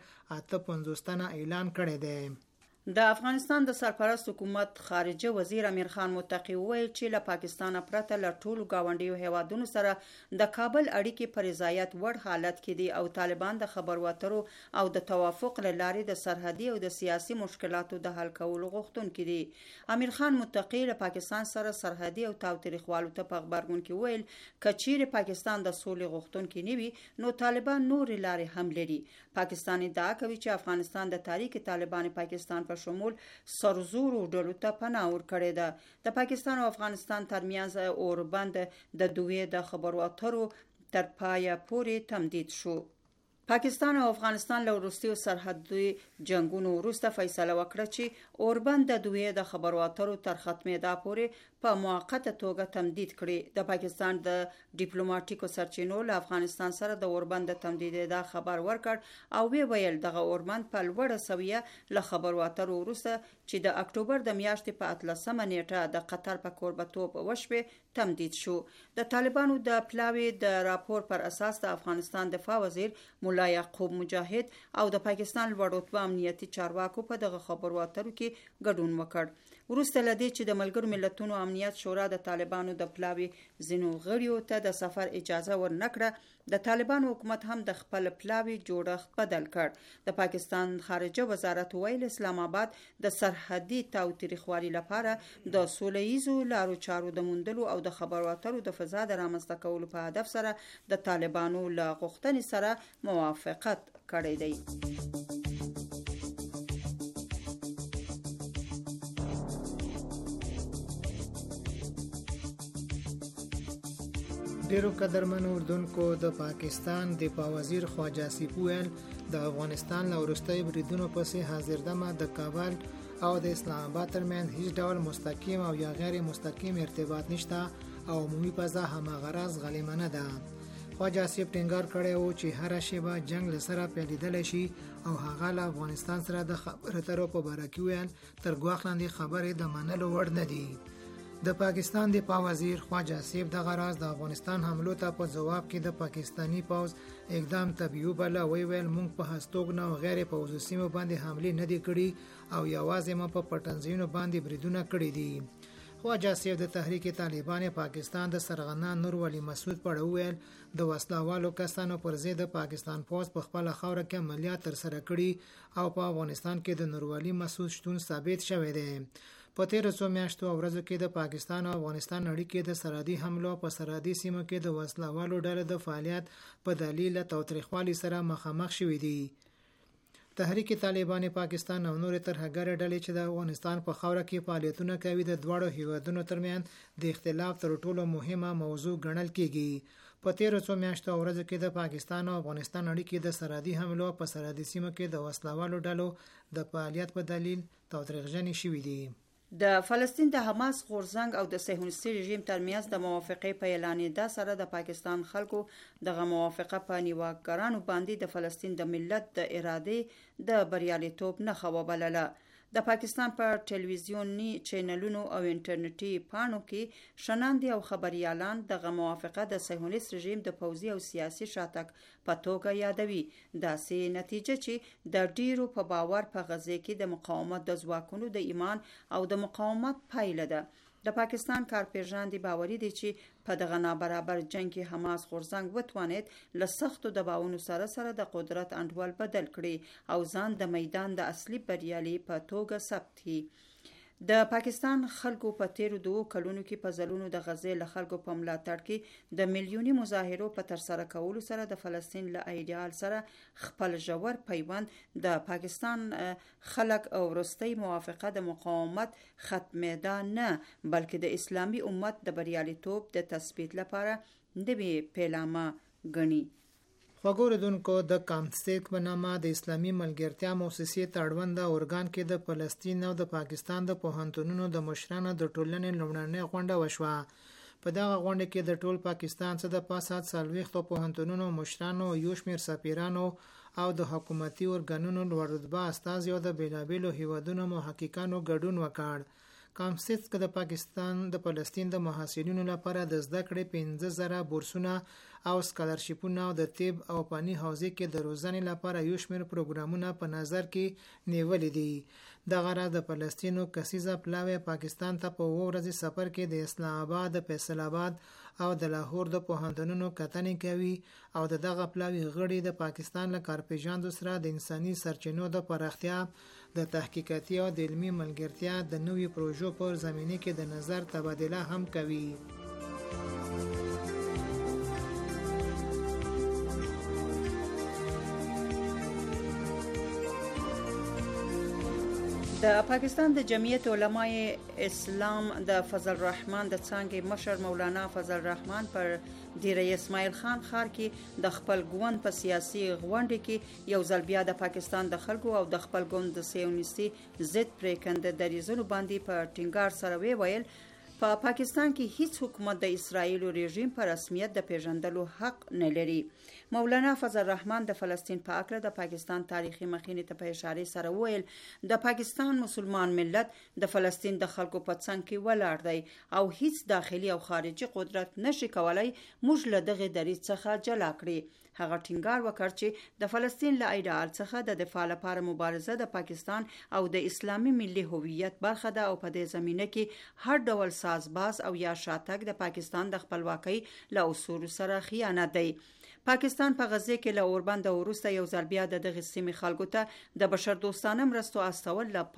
58 تنه اعلان کړی دی. د افغانستان د سرپرست حکومت خارجه وزیر امیر خان متقی وویل چې له پاکستان پرته له ټولو ګاونډیو هیوادونو سره د کابل اړیکې په رضایت وړ حالت کې دي او طالبان د خبرو اترو او د توافق له لارې د سرحدي او د سیاسي مشکلاتو د حل کولو غوښتونکي دي. امیر خان متقی له پاکستان سره سرحدي او تاوتریخوالو ته په غبرګون کې ویل که چیرې پاکستان د سولې غوښتونکي نه وي نو طالبان نورې لارې هم لري. پاکستان ادعا کوي چې افغانستان د تحریک طالبان پاکستان په شمول سرزورو ډلو ته پناه ورکړې ده. د پاکستان او افغانستان ترمنځ اوربند د دوی د خبرو اترو تر پایه پورې تمدید شو. پاکستان او افغانستان له وروستیو سرحدي جنگونو وروسته فیصله وکړه چې اوربند د دوی د خبرو اترو تر ختمېدا پورې په موقته توګه تمدید کړي. د پاکستان د ډیپلوماټیکو سرچینو له افغانستان سره د اوربند تمدیدېدا خبر ورکړ او وی ویل دغه اوربند په لوړه سویه له خبرو اترو وروسته چې د اکتوبر د میاشتې په 18 نیټه د قطر په کوربتوب وشوه تمدید شو. د طالبانو د پلاوي د راپور پر اساس د افغانستان دفاع وزیر مولا یعقوب مجاهد او د پاکستان لوړ رتبه امنیتي چارواکو په دغه خبرو اترو کې ګډون وکړ. وروسته لدې چې د ملګرو ملتونو امنیت شورا د طالبانو د پلاوي ځینو غړیو ته د سفر اجازه ورنکړه، د طالبانو حکومت هم د خپل پلاوي جوړښت بدل کړ. د پاکستان خارجه وزارت ویل اسلام آباد د سرحدي تاوتریخوالي لپاره د سولهییزو لارو چارو د موندلو او د خبرو اترو د فضا د رامنځته کولو په هدف سره د طالبانو له غوښتنې سره موافقت کړی دی. ډیرو قدرمنو اردوونکو، د پاکستان دفاع وزیر خواجه آصف ویل د افغانستان له وروستیو بریدونو پسې حاضر دمه د کابل او د اسلام آباد ترمنځ هیڅ ډول مستقیم او یا غیر مستقیم ارتباط نشته او عمومي فضا همغرض غلیمانه ده. خواجه آصف ټینګار کړی و چې هر شیبه جنگ له سره پیلېدلی شي او هغه له افغانستان سره د خبرو اترو په باره کې ویل تر ګواښ لاندې خبرې د منلو وړ نه دي. د پاکستان دفاع وزیر خواجه آصف دغه راز د افغانستان حملو ته په جواب کې د پاکستانی پوځ اقدام طبيعي بله ویل موږ په هستوګنه او غیر پوځي سیمو باندې حمله نه دي کړې او یوازې ما په پټنځینو باندې بریدونه کړي دي. خواجه آصف د تحریک طالبان پاکستان د سرغنا نور ولی مسعود په اړه ویل د وسلوالو کسانو پر ضد پاکستان پوځ په خپل خوره کې عملیات تر سره کړي او په افغانستان کې د نور ولی مسعود شتون ثابت شوی دی. په تیرو څو میاشتو او ورځو کې د پاکستان او افغانستان اړیکې د سرحدي حملو په سرحدي سیمو کې د وسلوالو ډلو د فعالیت په دلیل تاوتریخوالي سره مخامخ شوې دي. تحریک طالبان پاکستان او نور ترهګر ډلې چې د افغانستان په خاوره کې فعالیتونه کوي د دواړو هیوادونو ترمنځ د اختلاف تر ټولو مهمه موضوع ګڼل کیږي. په تیرو څو میاشتو ورځو کې د پاکستان او افغانستان اړیکې د سرحدي حملو په سرحدي سیمو کې د وسلوالو ډلو د فعالیت په دلیل تاوتریخجنې شوې دي. د فلسطین د حماس غورځنګ او د صهیونیستي رژیم ترمنځ د موافقې په اعلانېدا سره د پاکستان خلکو دغه موافقه په نیواکګرانو باندې د فلسطین د ملت د ارادې د بریالیتوب نښه وبلله. د پاکستان په ټلویزیوني چینلونو او انټرنیټي پاڼو کې شناندې او خبريالان دغه موافقه د صهیونیست رژیم د پوځي او سیاسي شاتګ په توګه یادوي. داسې نتیجه چې د ډیرو په باور په غزه کې د مقاومت د ځواکونو د ایمان او د مقاومت پایله ده. د پاکستان کارپیژان دی باوري دي چې په دغه نابرابر جنگ کې حماس غورځنګ وتوانید له سختو دباونو سره د قدرت انډول بدل کړي او ځان د میدان د اصلي بریالي په توګه ثبت کړي. د پاکستان خلکو په تیرو 2 کلونو کې په ځلونو د غزې له خلکو په ملاتړ کې د میلیوني مظاهرو په ترسره کولو سره د فلسطین له ایډیال سره خپل ژور پیوند د پاکستان خلک او وروستۍ موافقه د مقاومت ختمېدا نه بلکې د اسلامي امت د بریالیتوب د تثبیت لپاره نوې پیلامه ګڼي. خوګوردونکو د کامسټیک په نامه د اسلامي ملګرتیا مؤسسې تړوند اورګان کې د فلسطین او د پاکستان د پوهنتونونو د مشرانو د ټولنې لومړنۍ غونډه وشوه. په دغه غونډه کې د ټول پاکستان څخه د پاسات سالويختو پوهنتونونو مشرانو، یو شمېر سفیرانو او د حکومتي ارګانونو لوړ رتبه استازي او د بیلابیلو هیوادونو محققانو ګډون وکړ. کامسټیک د پاکستان د فلسطین د محصلینو لپاره د زده کړې 15,000 بورسونه او سکالرشیپونه او د طب او فني حوزې کې د روزنې لپاره یو شمېر پروګرامونه په نظر کې نیولې دي. دغه راز د فلسطینو کسیزه پلاوی پاکستان ته په ورځ سفر کې د اسلام آباد، د فیصل آباد او د لاهور د پوهنتونونو کتنې کوي او دغه پلاوی غړي د پاکستان له کارپیژاندو سره د انساني سرچینو د پراختیا، د تحقیقاتي او د علمي ملګرتیا د نوې پروژو پر زمینه کې د نظر تبادله هم کوي. د پاکستان د جمعیت علماء اسلام د فضل الرحمن د څانګې مشر مولانا فضل الرحمن پر ډیره اسماعیل خان ښار کې د خپل ګوند په سیاسي غونډه کې یو ځل بیا د پاکستان د خلکو او د خپل ګوند د سیونیستي ضد پریکنده دریزونو باندې په ټینګار سره ویل په پاکستان کې هیڅ حکومت د اسرائیل رژیم پر رسمیت د پیژندلو حق نه لري. مولانا فضل الرحمن د فلسطین په اړه د پاکستان تاریخي مخینې ته په اشاره سره ویل د پاکستان مسلمان ملت د فلسطین د خلکو په څنګ کې ولاړ دی او هیڅ داخلي او خارجي قدرت نشي کولای موږ له دغه دریځ څخه جلا کړي. هغه ټینګار وکړ چې د فلسطین له ایډیال څخه د دفاع لپاره مبارزه د پاکستان او د اسلامي ملي هویت برخه ده او په دې زمینه کې هر ډول سازباز او یا شاتګ د پاکستان د خپلواکۍ له اصول سره خیانت دی. پاکستان په غزه کې له اوربند وروسته یو ځل بیا د دغه سیمې خلکو ته د بشر دوستانه مرستو استول له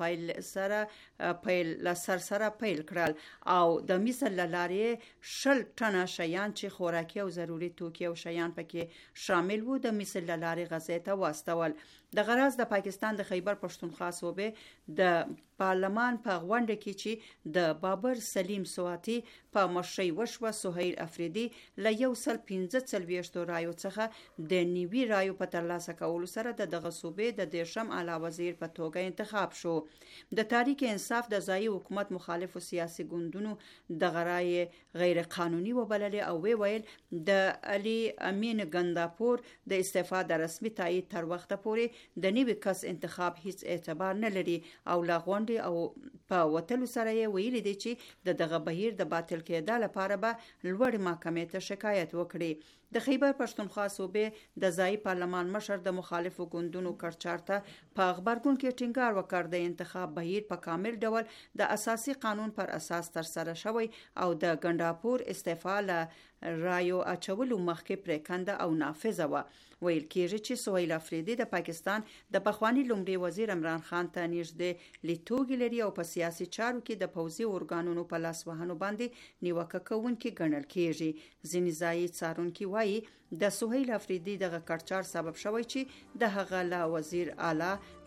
پیل سره پیل کړل او د مثل لارې 10 ټنه شیان چې خوراکي او ضروري توکي او شیان پکې شامل وو د مثل لارې غزه ته واستول. د غرض د پاکستان د خیبر پښتونخوا صوبې د پارلمان په غونډه کې چې د بابر سلیم سواتی په مشرۍ وشوه سهیل افریدي له 115 رایو څخه د نیوي رایو په ترلاسه کولو سره دغه صوبې د دیشم اعلی وزیر په توګه انتخاب شو. د تحریک انصاف د ځایي حکومت مخالفو سیاسي ګوندونو دغه رای غیر قانوني وبللې او ویل د علي امین ګنداپور د استعفا د رسمي تایید تر وخته پورې د نیوي کس انتخاب هیڅ اعتبار نه لري او لا غونډې او په وتلو سره یې ویلي دي چې دغه بهیر د باطل کېدا لپاره به لوړ محکمې ته شکایت وکړي. د خیبر پښتونخوا صوبې د ځایي پارلمان مشر د مخالفو ګوندونو کړچارته په خبرګون کې ټینګار وکړ د انتخاب بهیر په کامل ډول د اساسي قانون پر اساس تر سره شوی او د ګنداپور استعفا له رایو اچولو مخکې پریکنده او نافذه و. ویل کېږي چې سهیل افریدي د پاکستان د پخوانی لومړي وزیر عمران خان ته نږدې لیدلوري لري او په سیاسي چارو کې د پوځي ارګانونو په لاس وهنو باندې نیوکه کوونکي ګڼل کېږي. ځینې ځایي څارونکي وایي د سهیل افریدي دغه کړچار سبب شوی چې د هغه لا وزیر اعلی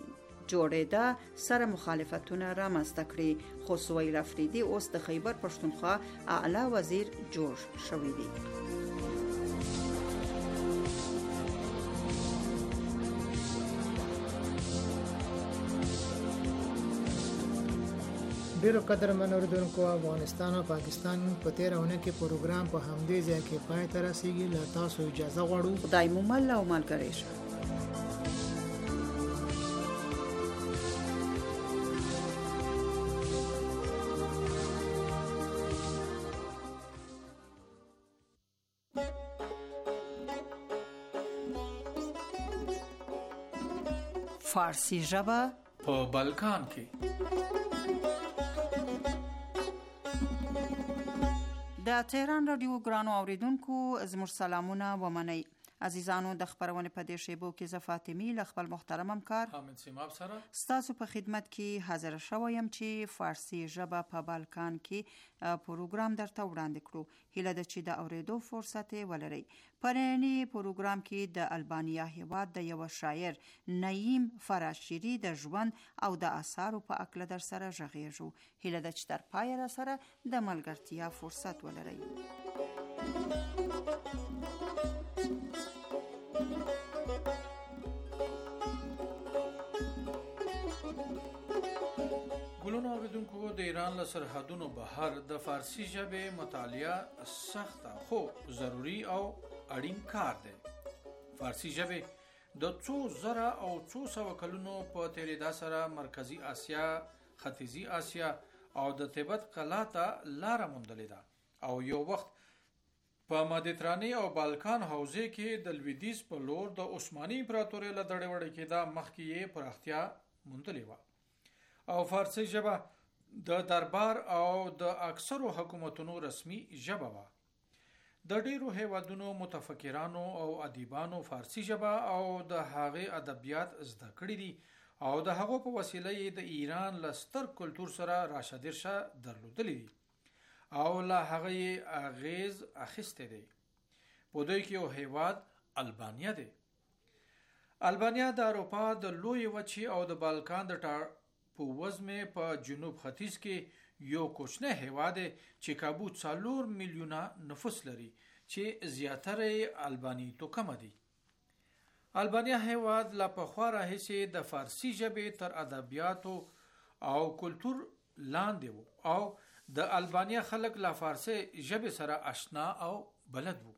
جوړېده سره مخالفتونه رامنځته کړي، خو سهیل افریدي اوس د خیبر پښتونخوا اعلی وزیر جوړ شوی دی. ډیرو قدرمن اوریدونکو، افغانستان او پاکستان په تیر اونه کې پروګرام په همدې ځای کې پای ته رسیږي. له تاسو اجازه غواړو. خدای مو مل او ملګری شه. فارسی ژبه په بلکان کې د تهران رادیو ګرانو اوریدونکو زموږ سلامونه ومنئ. عزیزانو، د خبرونه په دې شیبو کې زه فاطمی له خپل محترم همکار حامد سیماب سره ستاسو په خدمت کې حاضر شوم چې فارسی ژبه په بالکان کې پروګرام درته وړاندې کړو. هیله ده چې د اوریدو فرصت ولرئ. پرانی پروګرام کې د البانیا هیواد د یو شاعر نعیم فراشیری د ژوند او د آثارو په اړه در سره غږیږو. هیله ده چې تر پای را سره د ملګرتیا فرصت ولرئ. ګلونو اوریدونکو، د ایران له سرحدونو بهر د فارسی ژبې مطالعه سخته خو ضروری او اړین کار دی. فارسی ژبې د څو زره او څو سوه کلونو په تیریدا سره مرکزی آسیا، ختیځی آسیا او د تبت قلعه ته لاره موندلې ده او یو وخت په مدیترانې او بالکان حوزې کې د لویدیځ په لور د عثماني امپراتورۍ له دړې وړې کېده مخکې یې پراختیا موندلې وه او فارسی ژبه د دربار او د اکثرو حکومتونو رسمي ژبه وه. د ډیرو هیوادونو متفکرانو او ادیبانو فارسی ژبه او د هغې ادبیات زده کړي دي او د هغو په وسیله یې د ایران له ستر کلتور سره راشدرشه درلودلی دي او له هغه یې اغیز اخیستی دی. په دوی کې یو هیواد البانیا دی. البانیا د اروپا د لوی وچې او د بالکان د په وزمه په جنوب ختیځ کې یو کوچنی هیواد چې کابو 4 میلیونه نفوس لري چې زیاتره البانی توکم دي. البانیا هیواد لا پخوا راهیسې د فارسی ژبې تر ادبیاتو او کلتور لاندې وو او د البانیا خلک لا فارسی ژبې سره آشنا او بلد وو.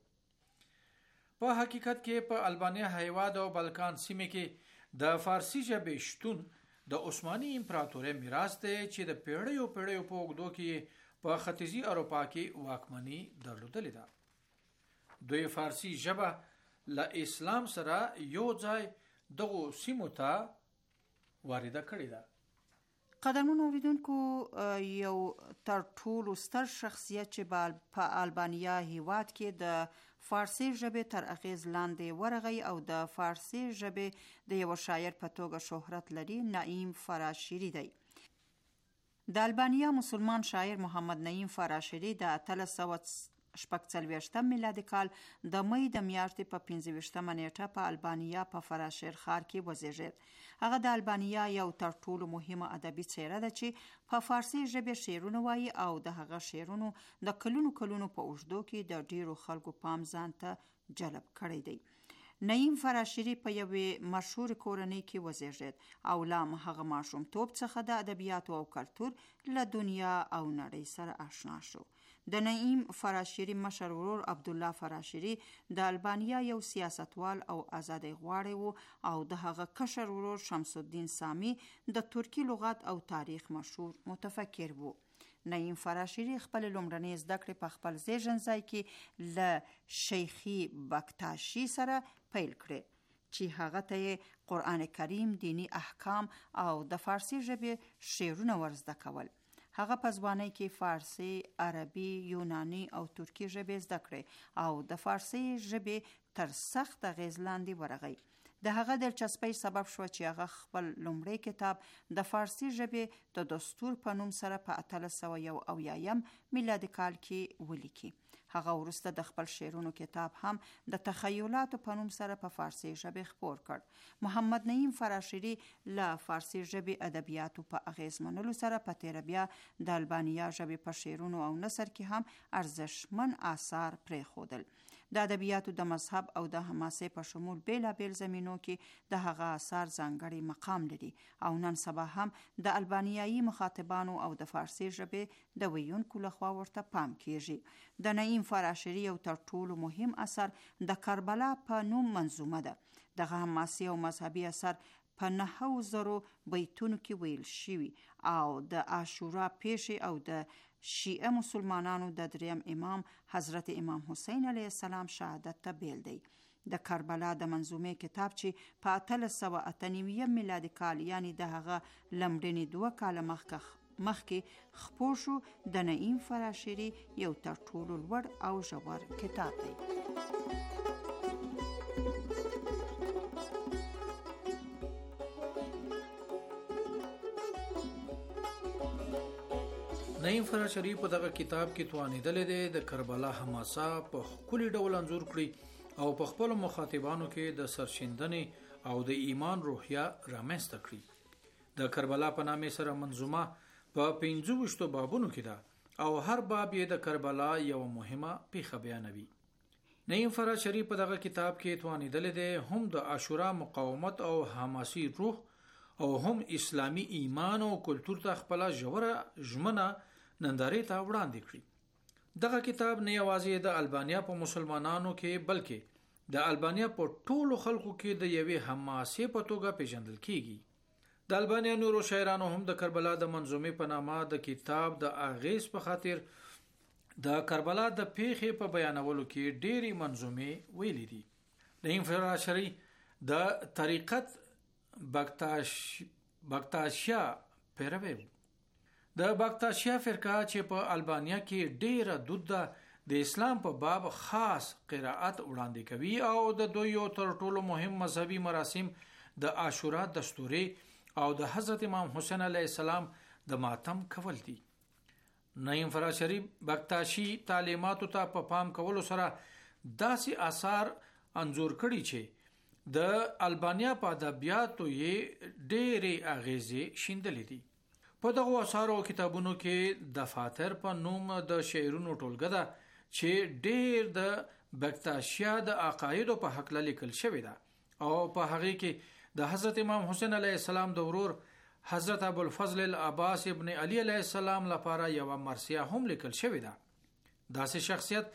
په حقیقت کې په البانیا هیواد او بالکان سیمه کې د فارسی ژبې شتون د عثماني امپراتورۍ میراث دی چې د پیړیو په اوږدو کې په ختیځي اروپا کې واکمني درلودلې ده. دوی فارسی ژبه له اسلام سره یو ځای دغو سیمو ته وارده کړې ده. قدرمن اوریدونکو، یو تر ټولو ستر شخصیت چې په البانیا هیواد کې د فارسی ژبې تر اغیز لاندې ورغی او د فارسی ژبې د یو شاعر په توګه شهرت لري، نعیم فراشیری دی. د البانیا مسلمان شاعر محمد نعیم فراشیری د 1346 میلادي کال د مې د میاشتې په 15 نیټه په البانیا په فراشیر ښار کې وزیږید. هغه د البانیا یو تر ټولو مهمه ادبي څیره ده چې په فارسی ژبه شعرونه وایي او د هغه شعرونو د کلونو په اوږدو کې د ډیرو خلکو پام ځان ته جلب کړی دی. نعیم فراشیری په یوې مشهور کورنۍ کې وزیږید او لا هغه ماشومتوب څخه د ادبیاتو او کلتور له دنیا او نړۍ سره آشنا شو. د نعیم فراشیری مشر ورور عبدالله فراشیری د البانیا یو سیاستوال او آزادۍ غواړی وو او د هغه کشر ورور شمس الدین سامی د ترکی لغت او تاریخ مشهور متفکر وو. نعیم فراشیری خپل لومړنۍ زده کړې په خپل زیږن ځای کې له شیخی بکتاشي سره پیل کړې چې هغه ته قرآن کریم، دینی احکام او د فارسی ژبې شعرونه ورزده کول. هغه په ځوانۍ کې فارسی، عربي، یونانی او ترکی ژبې زده کړې او د فارسی ژبې تر سخت اغیز لاندې ورغی. د هغه دلچسپۍ سبب شو چې هغه خپل لومړی کتاب د فارسی ژبې د دستور په نوم سره په 1381 میلادي کال کې ولیکي. هغه وروسته د خپل شعرونو کتاب هم د تخیلاتو په نوم سره په فارسی ژبه خپور کړ. محمد نعیم فراشري له فارسی ژبې ادبیاتو په اغیزمنولو سره په تیر بیا د البانیا ژبې په شعرونو او نثر کې هم ارزښتمن آثار پرېښودل. د ادبیاتو د مذهب او د حماسې په شمول بیلابیل زمینو کې د هغه آثار ځانګړی مقام لري او نن سبا هم د البانیایي مخاطبانو او د فارسی ژبې د ویونکو لخوا ورته پام کیږي. د نعیم فراشري یو تر ټولو مهم اثر د کربلا په نوم منظومه ده. دغه حماسي او مذهبي اثر په 9,000 بیتونو کې ویل شوی او د عاشورا پیښې او د شیعه مسلمانانو د دریم امام حضرت امام حسین علیه السلام شهادت ته بیل دی. د کربلا د منظومې کتاب چې په 1398 میلادي کال یعنی د هغه لمړني 2 کاله مخکې خپور شو، د نعیم فراشري یو تر ټولو لوړ او ژور کتاب دی. نعیم فراشري په دغه کتاب کې توانیدل دي د کربلا حماسه په خپل ډول انځور کړي او په خپل مخاطبانو کې د سرشندنې او د ایمان روحیه رامنځته کړي. د کربلا په نامه سره منظومه په 25 بابونو کې ده او هر باب یې د کربلا یو مهمه پیښه بیانوي. نعیم فراشري په دغه کتاب کې توانیدل دي هم د عاشورا مقاومت او حماسي روح او هم اسلامی ایمان او کلچر ته خپل ژوره ژمنه نندارې ته وړاندې کړي. دغه کتاب نه یوازې د البانیا په مسلمانانو کې بلکې د البانیا په ټولو خلکو کې د یوې حماسې په توګه پیژندل کیږي. د البانیا نورو شاعرانو هم د کربلا د منظومې په نامه د کتاب د اغیز په خاطر د کربلا د پیښې په بیانولو کې ډېری منظومې ویلي دي. نعیم فراشري د طریقت بکتاشیا پیروي د بکتاشیا فرقه چې په البانیا کې ډیره دود ده د اسلام په باب خاص قرائت وړاندې کوي او د دوی یو تر ټولو مهم مذهبي مراسم د عاشورا دستوري او د حضرت امام حسین علیه السلام د ماتم کول دي. نعیم فراشري بکتاشي تعلیماتو ته په پام کولو سره داسې آثار انځور کړي چې د البانیا په ادبیاتو یې ډېرې اغیزې شیندلې دي. په دغه آثارو او کتابونو کې دفاتر په نوم د شعرونو ټولګه ده چې ډېر د بکتاشیا د عقایدو په حق لیکل شوی ده او په هغه کې د حضرت امام حسین علیه السلام د ورور حضرت ابوالفضل العباس ابن علی علیه السلام لپاره یو مرثیه هم لیکل شوی ده. داسې شخصیت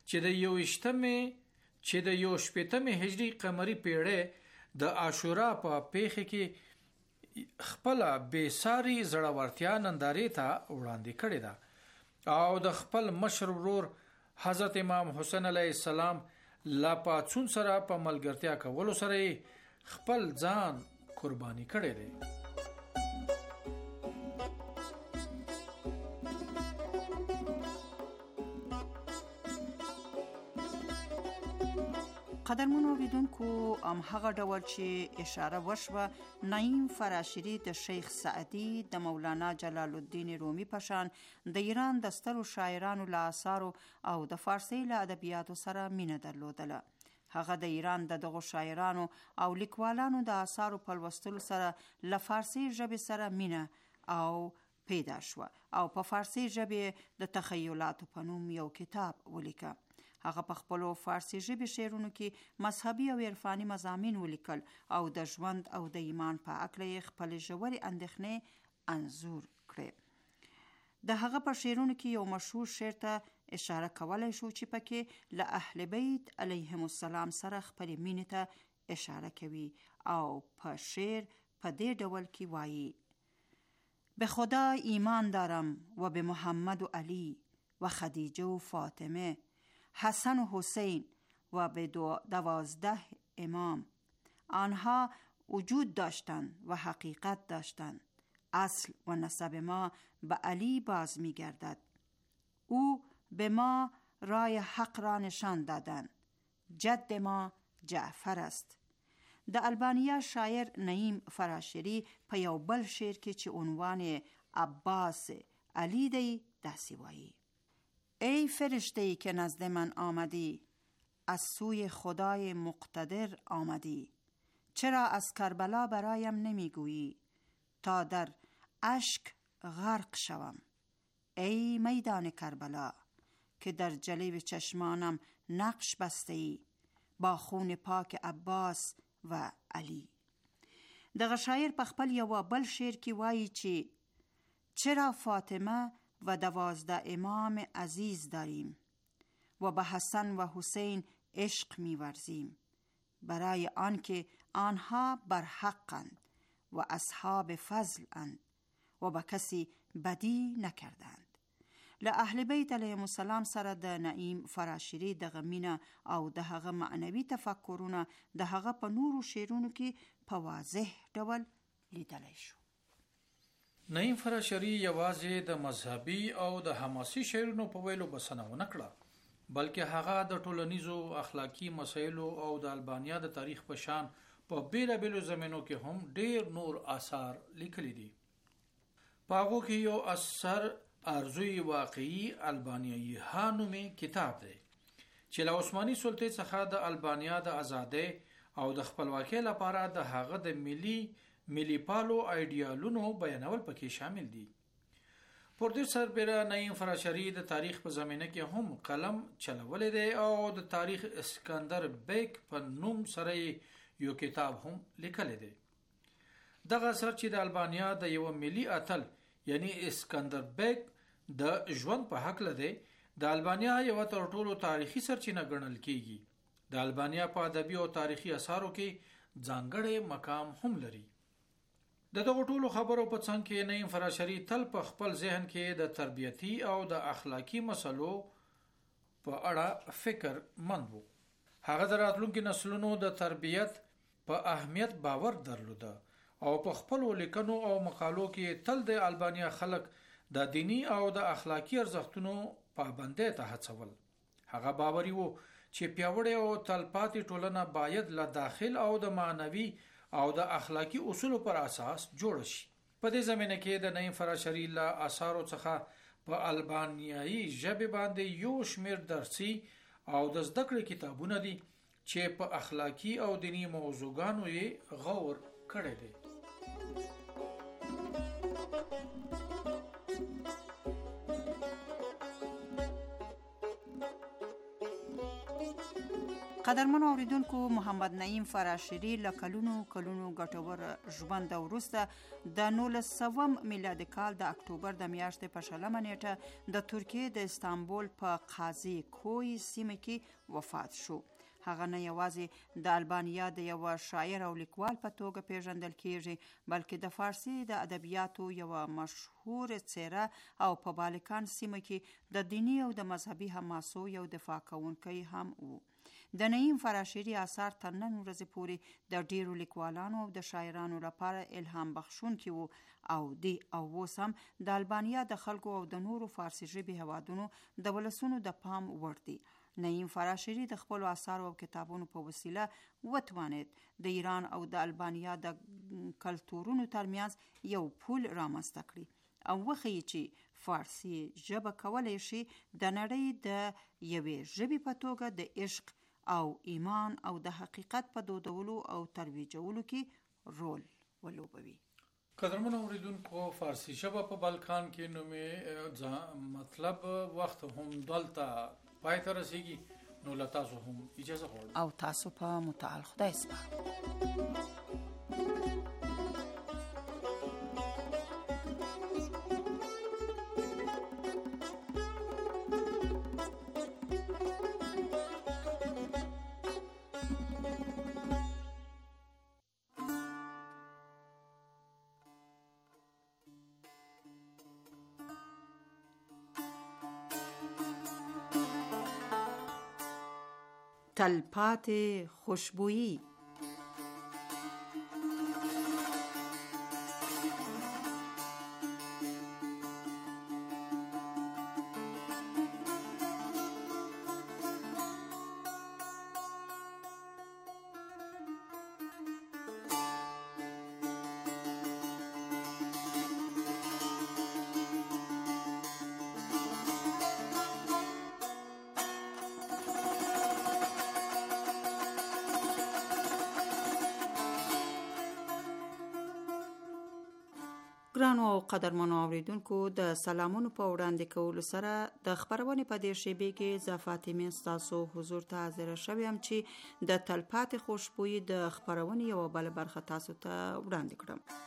چې د یو شپیتمې هجری قمری پیړۍ د عاشورا په پیښه کې خپل بیساری زړورتیا نندارې ته وړاندې کړې ده او د خپل مشر ورور حضرت امام حسین علیه السلام لا پاتون سره په ملګرتیا کولو سره خپل ځان قرباني کړی دی. قدرمنو اوریدونکو هغه ډول چې اشاره وشوه نعیم فراشري د شیخ سعدي د مولانا جلال الدین رومي په شان د ایران د سترو شاعرانو له آثارو او د فارسی له ادبیاتو سره مینه درلودله. هغه د ایران د دغو شاعرانو او لیکوالانو د آثارو په لوستلو سره له فارسی ژبې سره مینه او پیدا شوه او په فارسی ژبې د تخیلاتو په نوم یو کتاب ولیکه. هغه په خپلو فارسی ژبې شعرونو کې مذهبي او عرفاني مضامین ولیکل او د ژوند او د ایمان په اړه یې خپل ژورې اندېښنې انځور کړې. د هغه په شعرونو کې یو مشهور شعر ته اشاره کولای شو چې پکې له اهل بیت علیهم السلام سره خپل مینې ته اشاره کوي او په شعر په دې ډول کې وایي: به خدا ایمان دارم و به محمد و علی و خدیجه و فاطمه، حسن و حسین و به 12 امام. آنها وجود داشتند و حقیقت داشتند. اصل و نسب ما به علی باز می گردد. او به ما راه حق را نشان دادند. جد ما جعفر است. د البانیا شاعر نعیم فراشري په یو بل شعر کې چې عنوان عباس علی دی داسې وایي: ای فرشته‌ای که نزد من آمدی، از سوی خدای مقتدر آمدی. چرا از کربلا برایم نمیگویی تا در اشک غرق شوم؟ ای میدان کربلا که در جلیب چشمانم نقش بسته ای با خون پاک عباس و علی. دغه شاعر په خپل یو بل شعر کې وایي چې چرا فاطمه و 12 امام عزیز داریم و به حسن و حسین عشق می‌ورزیم، برای آنکه آنها بر حقند و اصحاب فضل اند و به کسی بدی نکردند. له اهل بیت علیهم السلام سره د نعیم فراشری دغه مینه او د هغه معنوي تفکرونه د هغه په نورو شعرونو کې په واضح ډول لیدلی شو. نعیم فراشری یوازې د مذهبي او د حماسي شعرونو په ویلو بسنه ونه کړه، بلکې هغه د ټولنیزو اخلاقی مسایلو او د البانیا د تاریخ په شان په بیلابیلو زمینو کې هم ډیر نور آثار لیکلي دي. په هغو کې یو اثر ارزوی واقعی البانیایی ها نومي کتاب دی چې له عثماني سلطې څخه د البانیا د آزادۍ او د خپلواکۍ لپاره د هغه د ملي پالو ایډیالونو بیانول پکې شامل دي. پر دې سربېره نعیم فراشری د تاریخ په زمینه کې هم قلم چلولی دی او د تاریخ اسکندر بیگ په نوم سره یو کتاب هم لیکلی دی. دغه اثر چې د البانیا د یو ملي اتل یعنی اسکندر بیگ د ژوند په حق لده د البانیا یو تر ټولو تاریخي سرچینه ګڼل کیږي. د البانیا په ادبي او تاریخي اثارو کې ځانګړی مقام هم لري. د دغه ټولو خبرو په څنګ کې نعیم فراشری تل په خپل ذهن کې د تربیتی او د اخلاقی مسلو په اړه فکر مند وو. هغه د راتلونکو نسلونو د تربیت په اهمیت باور درلوده او په خپل لیکنو او مقالو کې تل د البانیا خلک د دینی او د اخلاقی ارزښتونو پابندۍ ته هڅول. هغه باوري وو چې پیاوړی او تلپاتې ټولنه باید له داخل او د معنوي او د اخلاقی اصولو پر اساس جوړ شي. په دې زمینه کې د نعیم فراشری له آثارو څخه په البانیایی ژبه باندې یو شمېر درسي او د زده کړې کتابونه دي چې په اخلاقی او دینی موضوعاتو یې غور کړی دی. قدرمنو اوریدونکو، محمد نعیم فراشری له کلونو ګټور ژوند وروسته د 1900 میلادي کال د اکتوبر د میاشتې په 20 نیټه د ترکیې د استانبول په قاضی کوی سیمه کې وفات شو. هغه نه یوازې د البانیا د یو شاعر او لیکوال په توګه پیژندل کیږي، بلکې د فارسی د ادبیاتو یو مشهور څیره او په بالکان سیمه کې د دینی او د مذهبي حماسو یو دفاع کوونکی هم وو. د نعیم فراشری آثار تر نن ورځې پورې د ډیرو لیکوالانو او د شاعرانو لپاره الهام بخښونکي وو او دی او اوس هم د البانیا د خلکو او د نورو فارسی ژبې هوادونو د ولسونو د پام وړ دي. نعیم فراشری د خپل آثار او کتابونو په وسیله وتوانید د ایران او د البانیا د کلتورونو ترمنځ یو پل رامنځته کړي او وښیي چې فارسی ژبه کولای شي د نړۍ د یوې ژبې په توګه د عشق او ایمان او د حقیقت په دودولو او ترویجولو کې رول ولوبوي. قدرمنو اوریدونکو، فارسی ژبه په بالکان کې نومې مطلب وخت هم دلته پای ته رسیږي، نو له تاسو هم اجازه غواړم او تاسو په متعال خدای سپارم. تلپاتې خوشبویی. ګرانو او قدرمنو اوریدونکو د سلامونو په وړاندې کولو سره د خبرونې په دې شیبې کې زه فاطمه ستاسو حضور ته حاضر شوم چې د تلپاتې خوشبويي د خبرونې یو بل برخه تاسو ته وړاندې کړم.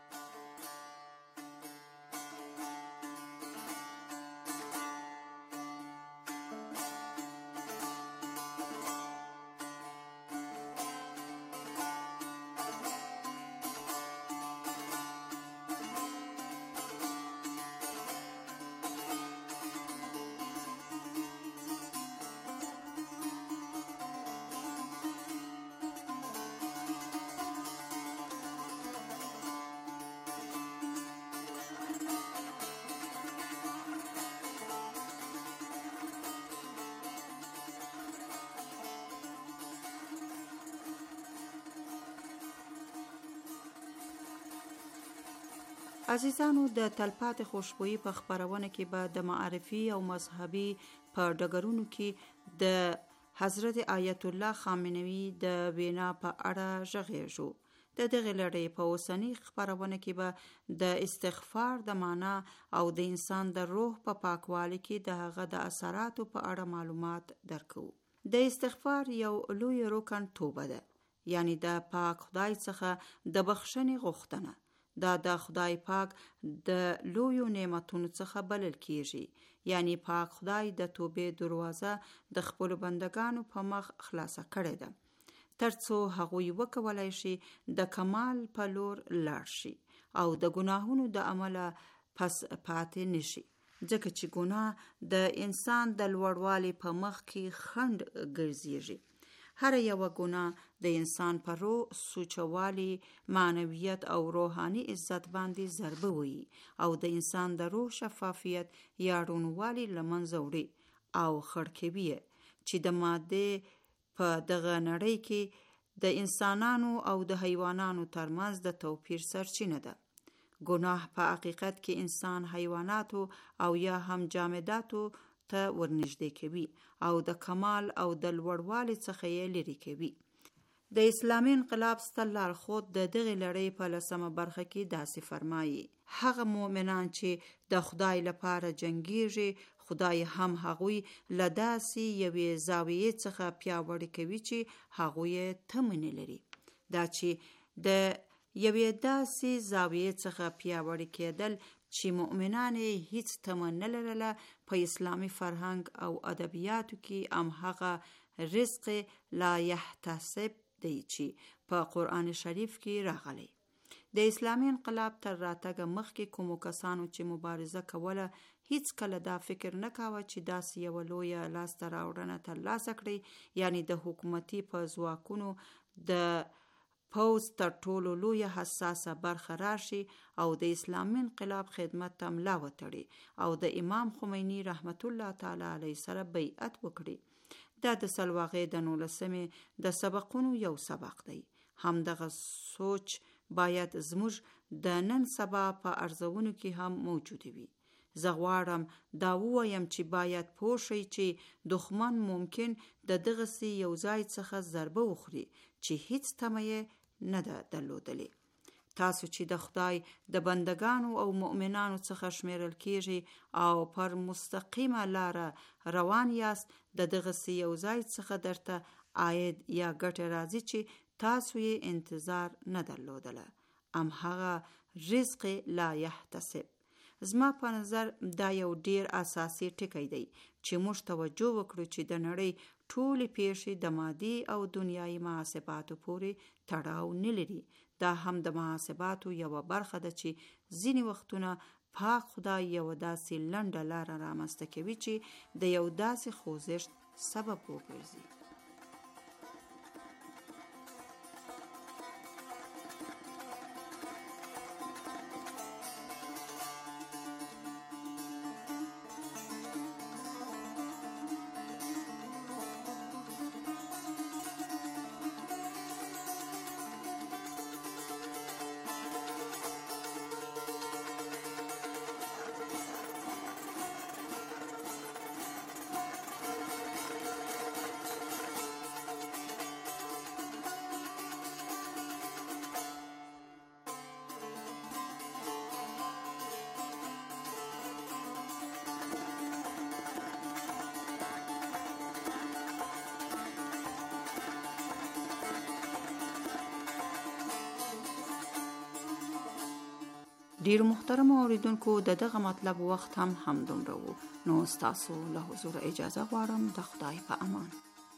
عزیزانو، د تلپاتې خوشبويي په خبرونه کې به د معرفي او مذهبي په ډګرونو کې د حضرت آیت الله خامنوي د وینا په اړه ژغېږو. د دغه لړۍ په اوسنۍ خبرونه کې به د استغفار د معنا او د انسان د روح په پاکوالي کې د هغه د اثراتو په اړه معلومات درکو. د استغفار یو لوی رکن توبه ده، یعنی د پاک خدای څخه د بخښنې غوښتنه. دا د خدای پاک د لویو نعمتونو څخه بلل کیږي، یعنی پاک خدای د توبې دروازه د خپل بندگانو په مخ خلاصه کړې ده ترڅو هغوی وکولای شي د کمال په لور لاړ شي او د ګناهونو د عمله پس پاتې نشي، ځکه چې ګناه د انسان د لوړوالي په مخ کې خنډ ګرځيږي. هر یو ګناه د انسان پر روح سوچوالي، معنویت او روحاني عزت باندې ضربه وي او د انسان د روح شفافیت یا رونوالي لمنځه وړي او خړکوي چې د ماده په دغه نړۍ کې د انسانانو او د حیوانانو ترمنځ د توپیر سرچینه ده. ګناه په حقیقت کې انسان، حیواناتو او یا هم جامداتو ته ورنږدې کوي او د کمال او د لوړوالي څخه یې لري کوي. د اسلامي انقلاب ستر لارښود د دغه لړۍ په 10مه برخه کې داسې فرمایي: هغه مؤمنان چې د خدای لپاره جنګیږي، خدای هم هغوی له داسې یوې زاویې څخه پیاوړي کوي چې هغوی تمه نه لري. دا چې د یوې داسې زاویې څخه پیاوړي کېدل چې مؤمنان هیڅ تمه نه لرله، په اسلامي فرهنګ او ادبیاتو کې هم هغه رزق لا یحتسب دی چې په قرآن شریف کې راغلی. د اسلامي انقلاب تر راتګ مخکې کومو کسانو چې مبارزه کوله هیڅ کله دا فکر نه کاوه چې داسې یو لویه لاسته راوړنه ترلاسه کړي، یعنی د حکومتي په ځواکونو د پوز تر ټولو لویه حساسه برخه راشي او د اسلامي انقلاب خدمت ته ملا وتړي او د امام خمینی رحمت الله تعالی علیه سره بیعت وکړي. دا د سلواغې د 19مې د سبقونو یو سبق دی. همدغه سوچ باید زموږ د نن سبا په ارزونو کې هم موجود وي. زه غواړم دا ووایم چې باید پوه شئ چې دښمن ممکن د دغسې یو ځای څخه ضربه وخوري چې هیڅ تمه یې نه ده درلودلې. تاسو چې د خدای د بندگانو او مؤمنانو څخه شمیرل کیږي او پر مستقیمه لاره روان یاست، د دغسې یو ځای څخه درته عاید یا ګټه راځي چې تاسو یې انتظار نه درلودله، ام هغه رزق لا یحتسب. زما په نظر دا یو ډیر اساسي ټکی دی چې موږ توجه وکړو چې د نړۍ ټولې پیښې د مادي او دنیایي محاسباتو پورې تړاو نه لري. دا هم د محاسباتو یوه برخه ده چې ځینې وختونه پاک خدای یو داسې لنډه لاره رامنځته کوي چې د یو داسې خوځښت سبب وګرځي. ډیر محترم اوریدونکو دغه مطلب وخت هم همدومره وو. نو تاسو له حضور اجازه غواړم د خدای په امان.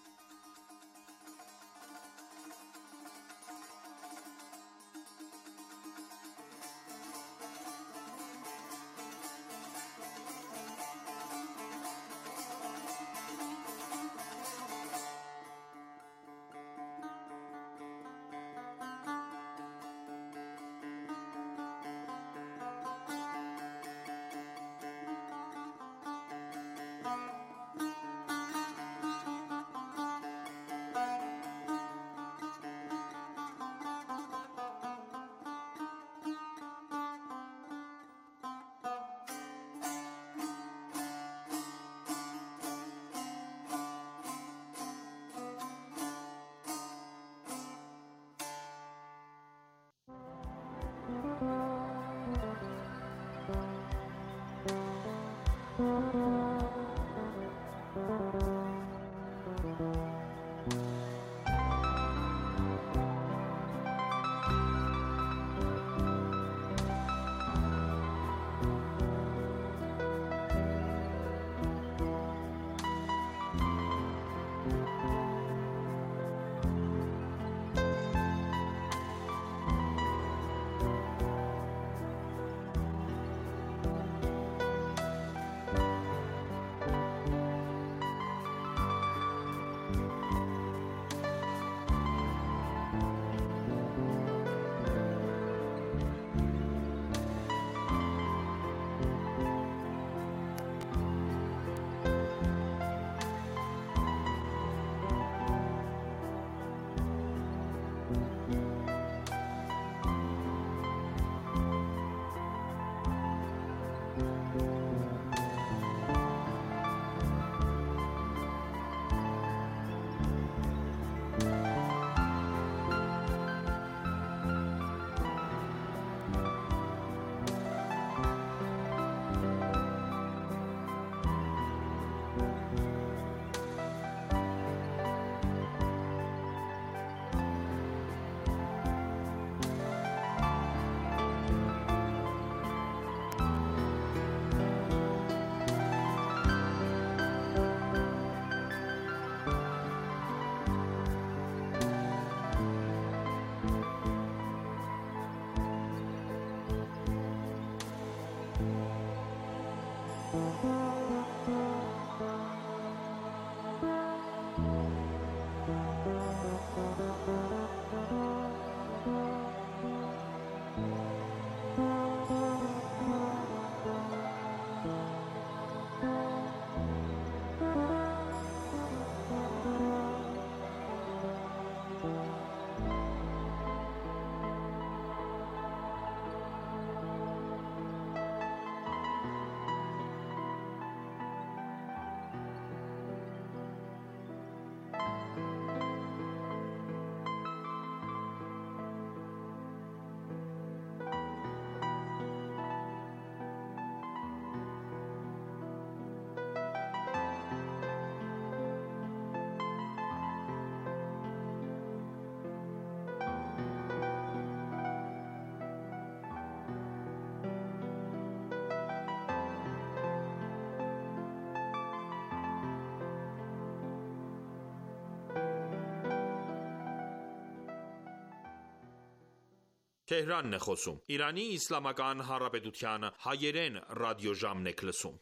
Թեհրան է խոսում։ Իրանի Իսլամական Հանրապետության հայերեն ռադիոժամն եք լսում։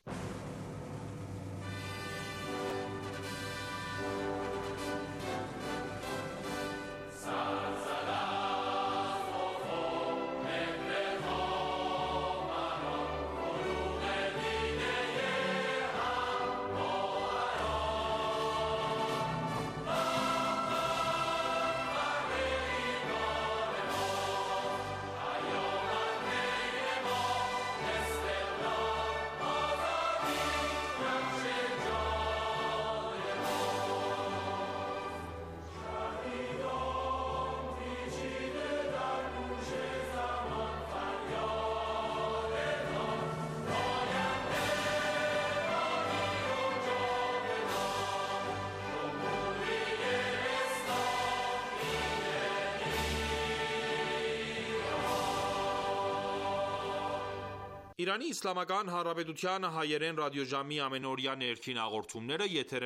Իրանի Իսլամական Հանրապետության հայերեն ռադիոժամի ամենօրյա ներքին հաղորդումները եթեր